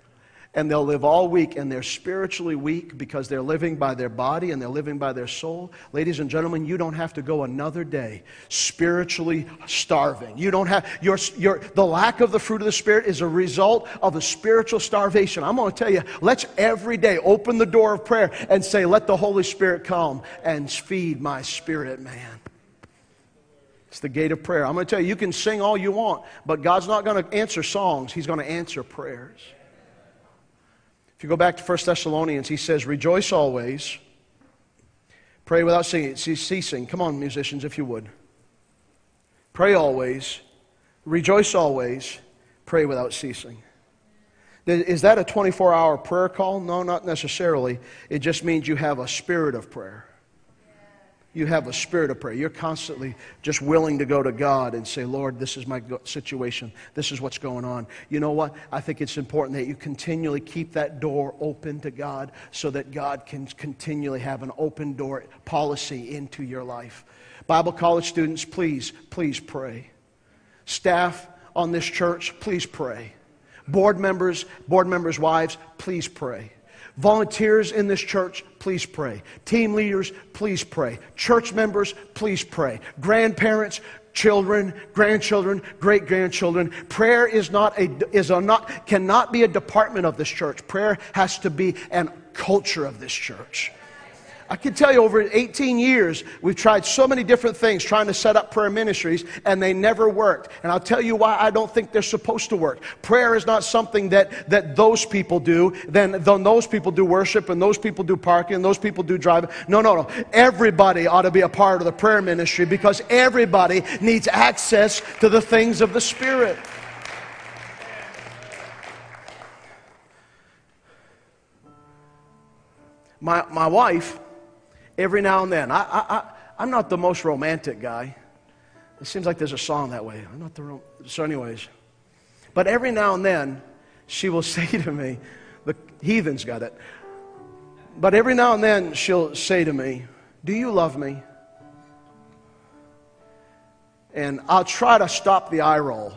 And they'll live all week, and they're spiritually weak because they're living by their body and they're living by their soul. Ladies and gentlemen, you don't have to go another day spiritually starving. You don't have the lack of the fruit of the Spirit is a result of a spiritual starvation. I'm going to tell you, let's every day open the door of prayer and say, let the Holy Spirit come and feed my spirit, man. It's the gate of prayer. I'm going to tell you, you can sing all you want, but God's not going to answer songs. He's going to answer prayers. If you go back to 1 Thessalonians, he says, rejoice always, pray without ceasing. Come on, musicians, if you would. Pray always, rejoice always, pray without ceasing. Is that a 24-hour prayer call? No, not necessarily. It just means you have a spirit of prayer. You have a spirit of prayer. You're constantly just willing to go to God and say, Lord, this is my situation. This is what's going on. You know what? I think it's important that you continually keep that door open to God so that God can continually have an open door policy into your life. Bible college students, please pray. Staff on this church, please pray. Board members' wives, please pray. Volunteers in this church, please pray. Team leaders, please pray. Church members, please pray. Grandparents, children, grandchildren, great-grandchildren. Prayer cannot be a department of this church. Prayer has to be a culture of this church. I can tell you over 18 years, we've tried so many different things trying to set up prayer ministries, and they never worked. And I'll tell you why I don't think they're supposed to work. Prayer is not something that those people do. Then those people do worship, and those people do parking, and those people do driving. No. Everybody ought to be a part of the prayer ministry because everybody needs access to the things of the Spirit. My wife, every now and then, I'm not the most romantic guy. It seems like there's a song that way. I'm not so anyways. But every now and then, she will say to me, the heathens got it. But every now and then, she'll say to me, do you love me? And I'll try to stop the eye roll.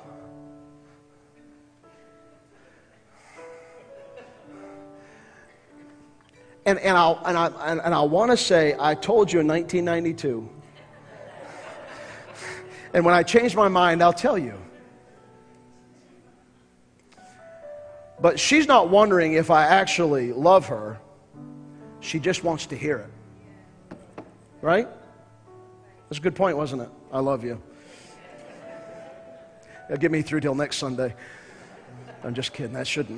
And I want to say, I told you in 1992. And when I change my mind, I'll tell you. But she's not wondering if I actually love her. She just wants to hear it. Right? That's a good point, wasn't it? I love you. It'll get me through till next Sunday. I'm just kidding. It shouldn't.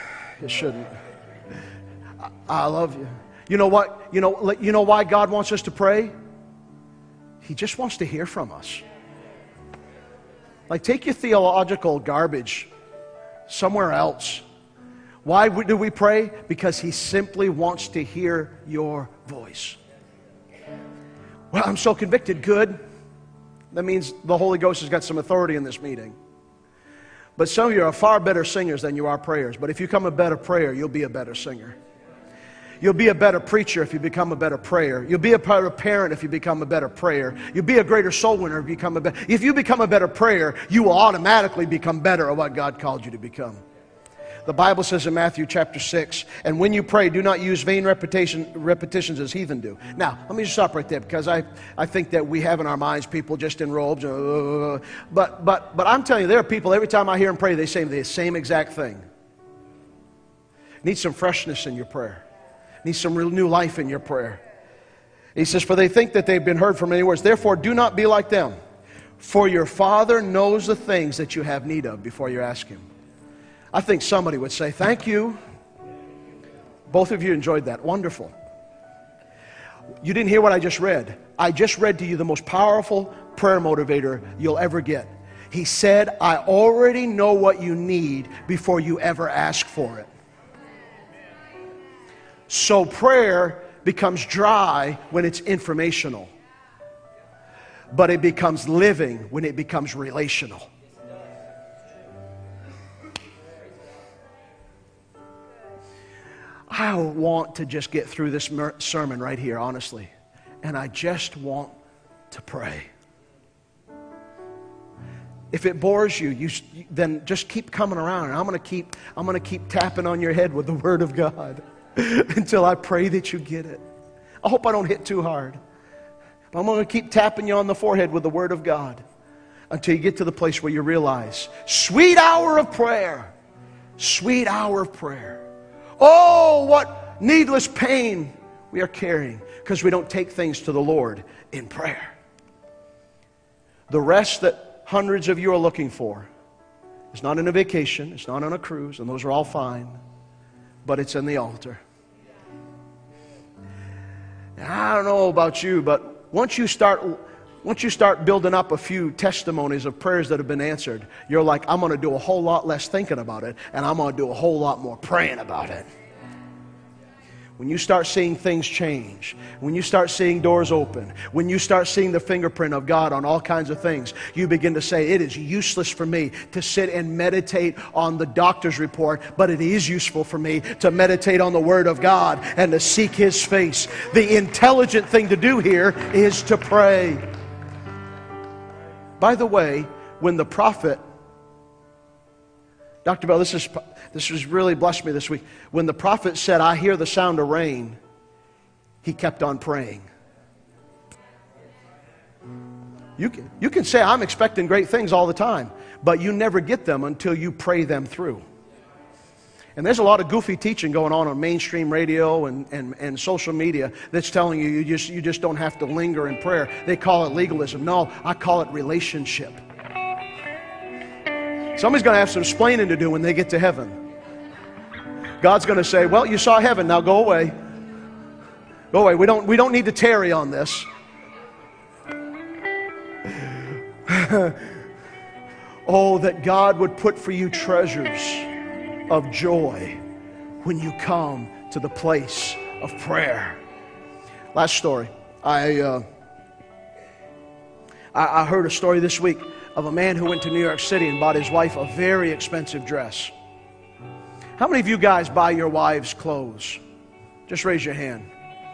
I love you. You know what? You know why God wants us to pray? He just wants to hear from us. Like, take your theological garbage somewhere else. Why do we pray? Because He simply wants to hear your voice. Well, I'm so convicted. Good. That means the Holy Ghost has got some authority in this meeting. But some of you are far better singers than you are prayers. But if you become a better prayer, you'll be a better singer. You'll be a better preacher if you become a better prayer. You'll be a better parent if you become a better prayer. You'll be a greater soul winner if you become a better. If you become a better prayer, you will automatically become better at what God called you to become. The Bible says in Matthew chapter 6, and when you pray, do not use vain repetitions as heathen do. Now, let me just stop right there because I think that we have in our minds people just in robes. But I'm telling you, there are people, every time I hear them pray, they say the same exact thing. Need some freshness in your prayer. Need some real new life in your prayer. He says, for they think that they've been heard for many words. Therefore, do not be like them. For your Father knows the things that you have need of before you ask Him. I think somebody would say, thank you. Both of you enjoyed that. Wonderful. You didn't hear what I just read. I just read to you the most powerful prayer motivator you'll ever get. He said, I already know what you need before you ever ask for it. So prayer becomes dry when it's informational. But it becomes living when it becomes relational. I want to just get through this sermon right here, honestly. And I just want to pray. If it bores you, then just keep coming around. And I'm going to keep tapping on your head with the Word of God until I pray that you get it. I hope I don't hit too hard. But I'm going to keep tapping you on the forehead with the Word of God until you get to the place where you realize, sweet hour of prayer. Sweet hour of prayer. Oh, what needless pain we are carrying because we don't take things to the Lord in prayer. The rest that hundreds of you are looking for is not in a vacation, it's not on a cruise, and those are all fine, but it's in the altar. And I don't know about you, but once you start building up a few testimonies of prayers that have been answered, you're like, I'm going to do a whole lot less thinking about it, and I'm going to do a whole lot more praying about it. When you start seeing things change, when you start seeing doors open, when you start seeing the fingerprint of God on all kinds of things, you begin to say, it is useless for me to sit and meditate on the doctor's report, but it is useful for me to meditate on the Word of God and to seek His face. The intelligent thing to do here is to pray. By the way, when the prophet, Dr. Bell, this has really blessed me this week. When the prophet said, I hear the sound of rain, he kept on praying. You can say, I'm expecting great things all the time, but you never get them until you pray them through. And there's a lot of goofy teaching going on mainstream radio and social media that's telling you you just don't have to linger in prayer. They call it legalism. No, I call it relationship. Somebody's going to have some explaining to do when they get to heaven. God's going to say, well, you saw heaven, now go away. Go away. We don't need to tarry on this. Oh, that God would put for you treasures of joy when you come to the place of prayer. Last story. I heard a story this week of a man who went to New York City and bought his wife a very expensive dress. How many of you guys buy your wives clothes? Just raise your hand.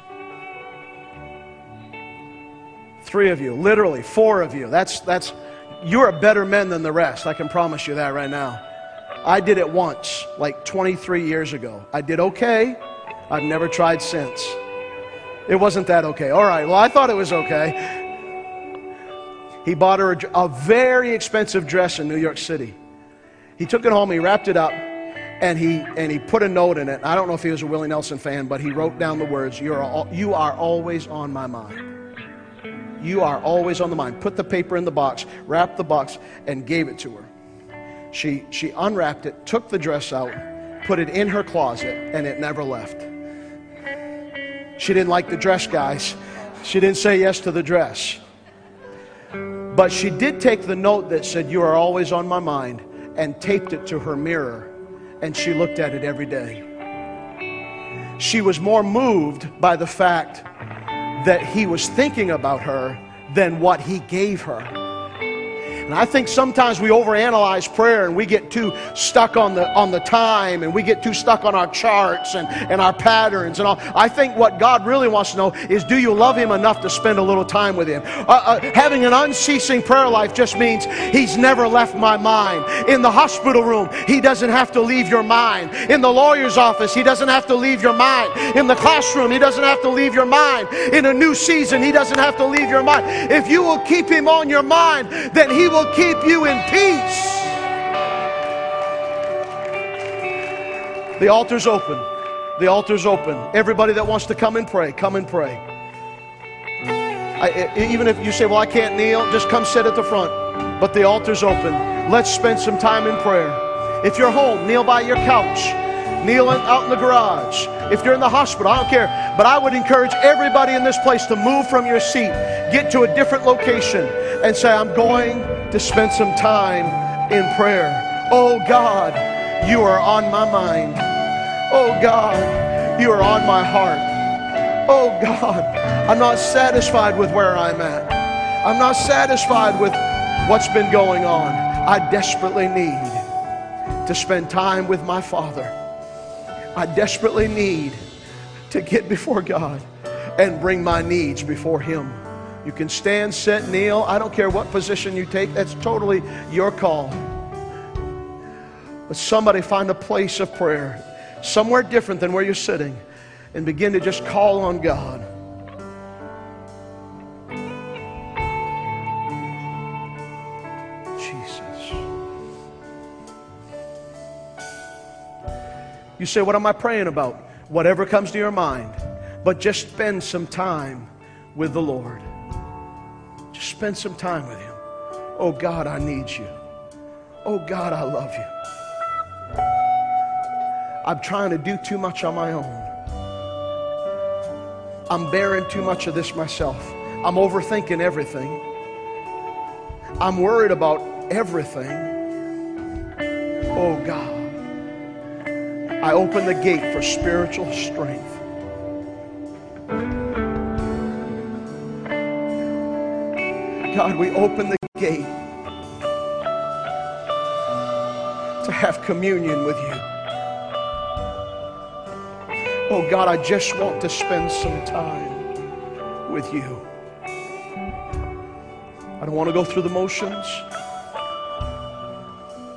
3 of you, literally 4 of you. That's you're better men than the rest. I can promise you that right now. I did it once, like 23 years ago. I did okay. I've never tried since. It wasn't that okay. All right, well, I thought it was okay. He bought her a very expensive dress in New York City. He took it home, he wrapped it up, and he put a note in it. I don't know if he was a Willie Nelson fan, but he wrote down the words, you are always on my mind. You are always on the mind. Put the paper in the box, wrapped the box, and gave it to her. She unwrapped it, took the dress out, put it in her closet, and it never left. She didn't like the dress, guys. She didn't say yes to the dress. But she did take the note that said, you are always on my mind, and taped it to her mirror, and she looked at it every day. She was more moved by the fact that he was thinking about her than what he gave her. And I think sometimes we overanalyze prayer and we get too stuck on the time, and we get too stuck on our charts and our patterns and all. I think what God really wants to know is, do you love Him enough to spend a little time with Him? Having an unceasing prayer life just means He's never left my mind. In the hospital room, He doesn't have to leave your mind. In the lawyer's office, He doesn't have to leave your mind. In the classroom, He doesn't have to leave your mind. In a new season, He doesn't have to leave your mind. If you will keep Him on your mind, then He will keep you in peace. The altar's open. The altar's open. Everybody that wants to come and pray, come and pray. Even if you say, well, I can't kneel, just come sit at the front. But the altar's open. Let's spend some time in prayer. If you're home, kneel by your couch. Kneel out in the garage. If you're in the hospital, I don't care. But I would encourage everybody in this place to move from your seat, get to a different location, and say, I'm going to spend some time in prayer. Oh God, you are on my mind. Oh God, you are on my heart. Oh God, I'm not satisfied with where I'm at. I'm not satisfied with what's been going on. I desperately need to spend time with my Father. I desperately need to get before God and bring my needs before Him. You can stand, sit, kneel. I don't care what position you take. That's totally your call. But somebody find a place of prayer, somewhere different than where you're sitting, and begin to just call on God. Jesus. You say, what am I praying about? Whatever comes to your mind. But just spend some time with the Lord. Just spend some time with Him. Oh God, I need you. Oh God, I love you. I'm trying to do too much on my own. I'm bearing too much of this myself. I'm overthinking everything. I'm worried about everything. Oh God, I open the gate for spiritual strength. God, we open the gate to have communion with you. Oh God, I just want to spend some time with you. I don't want to go through the motions.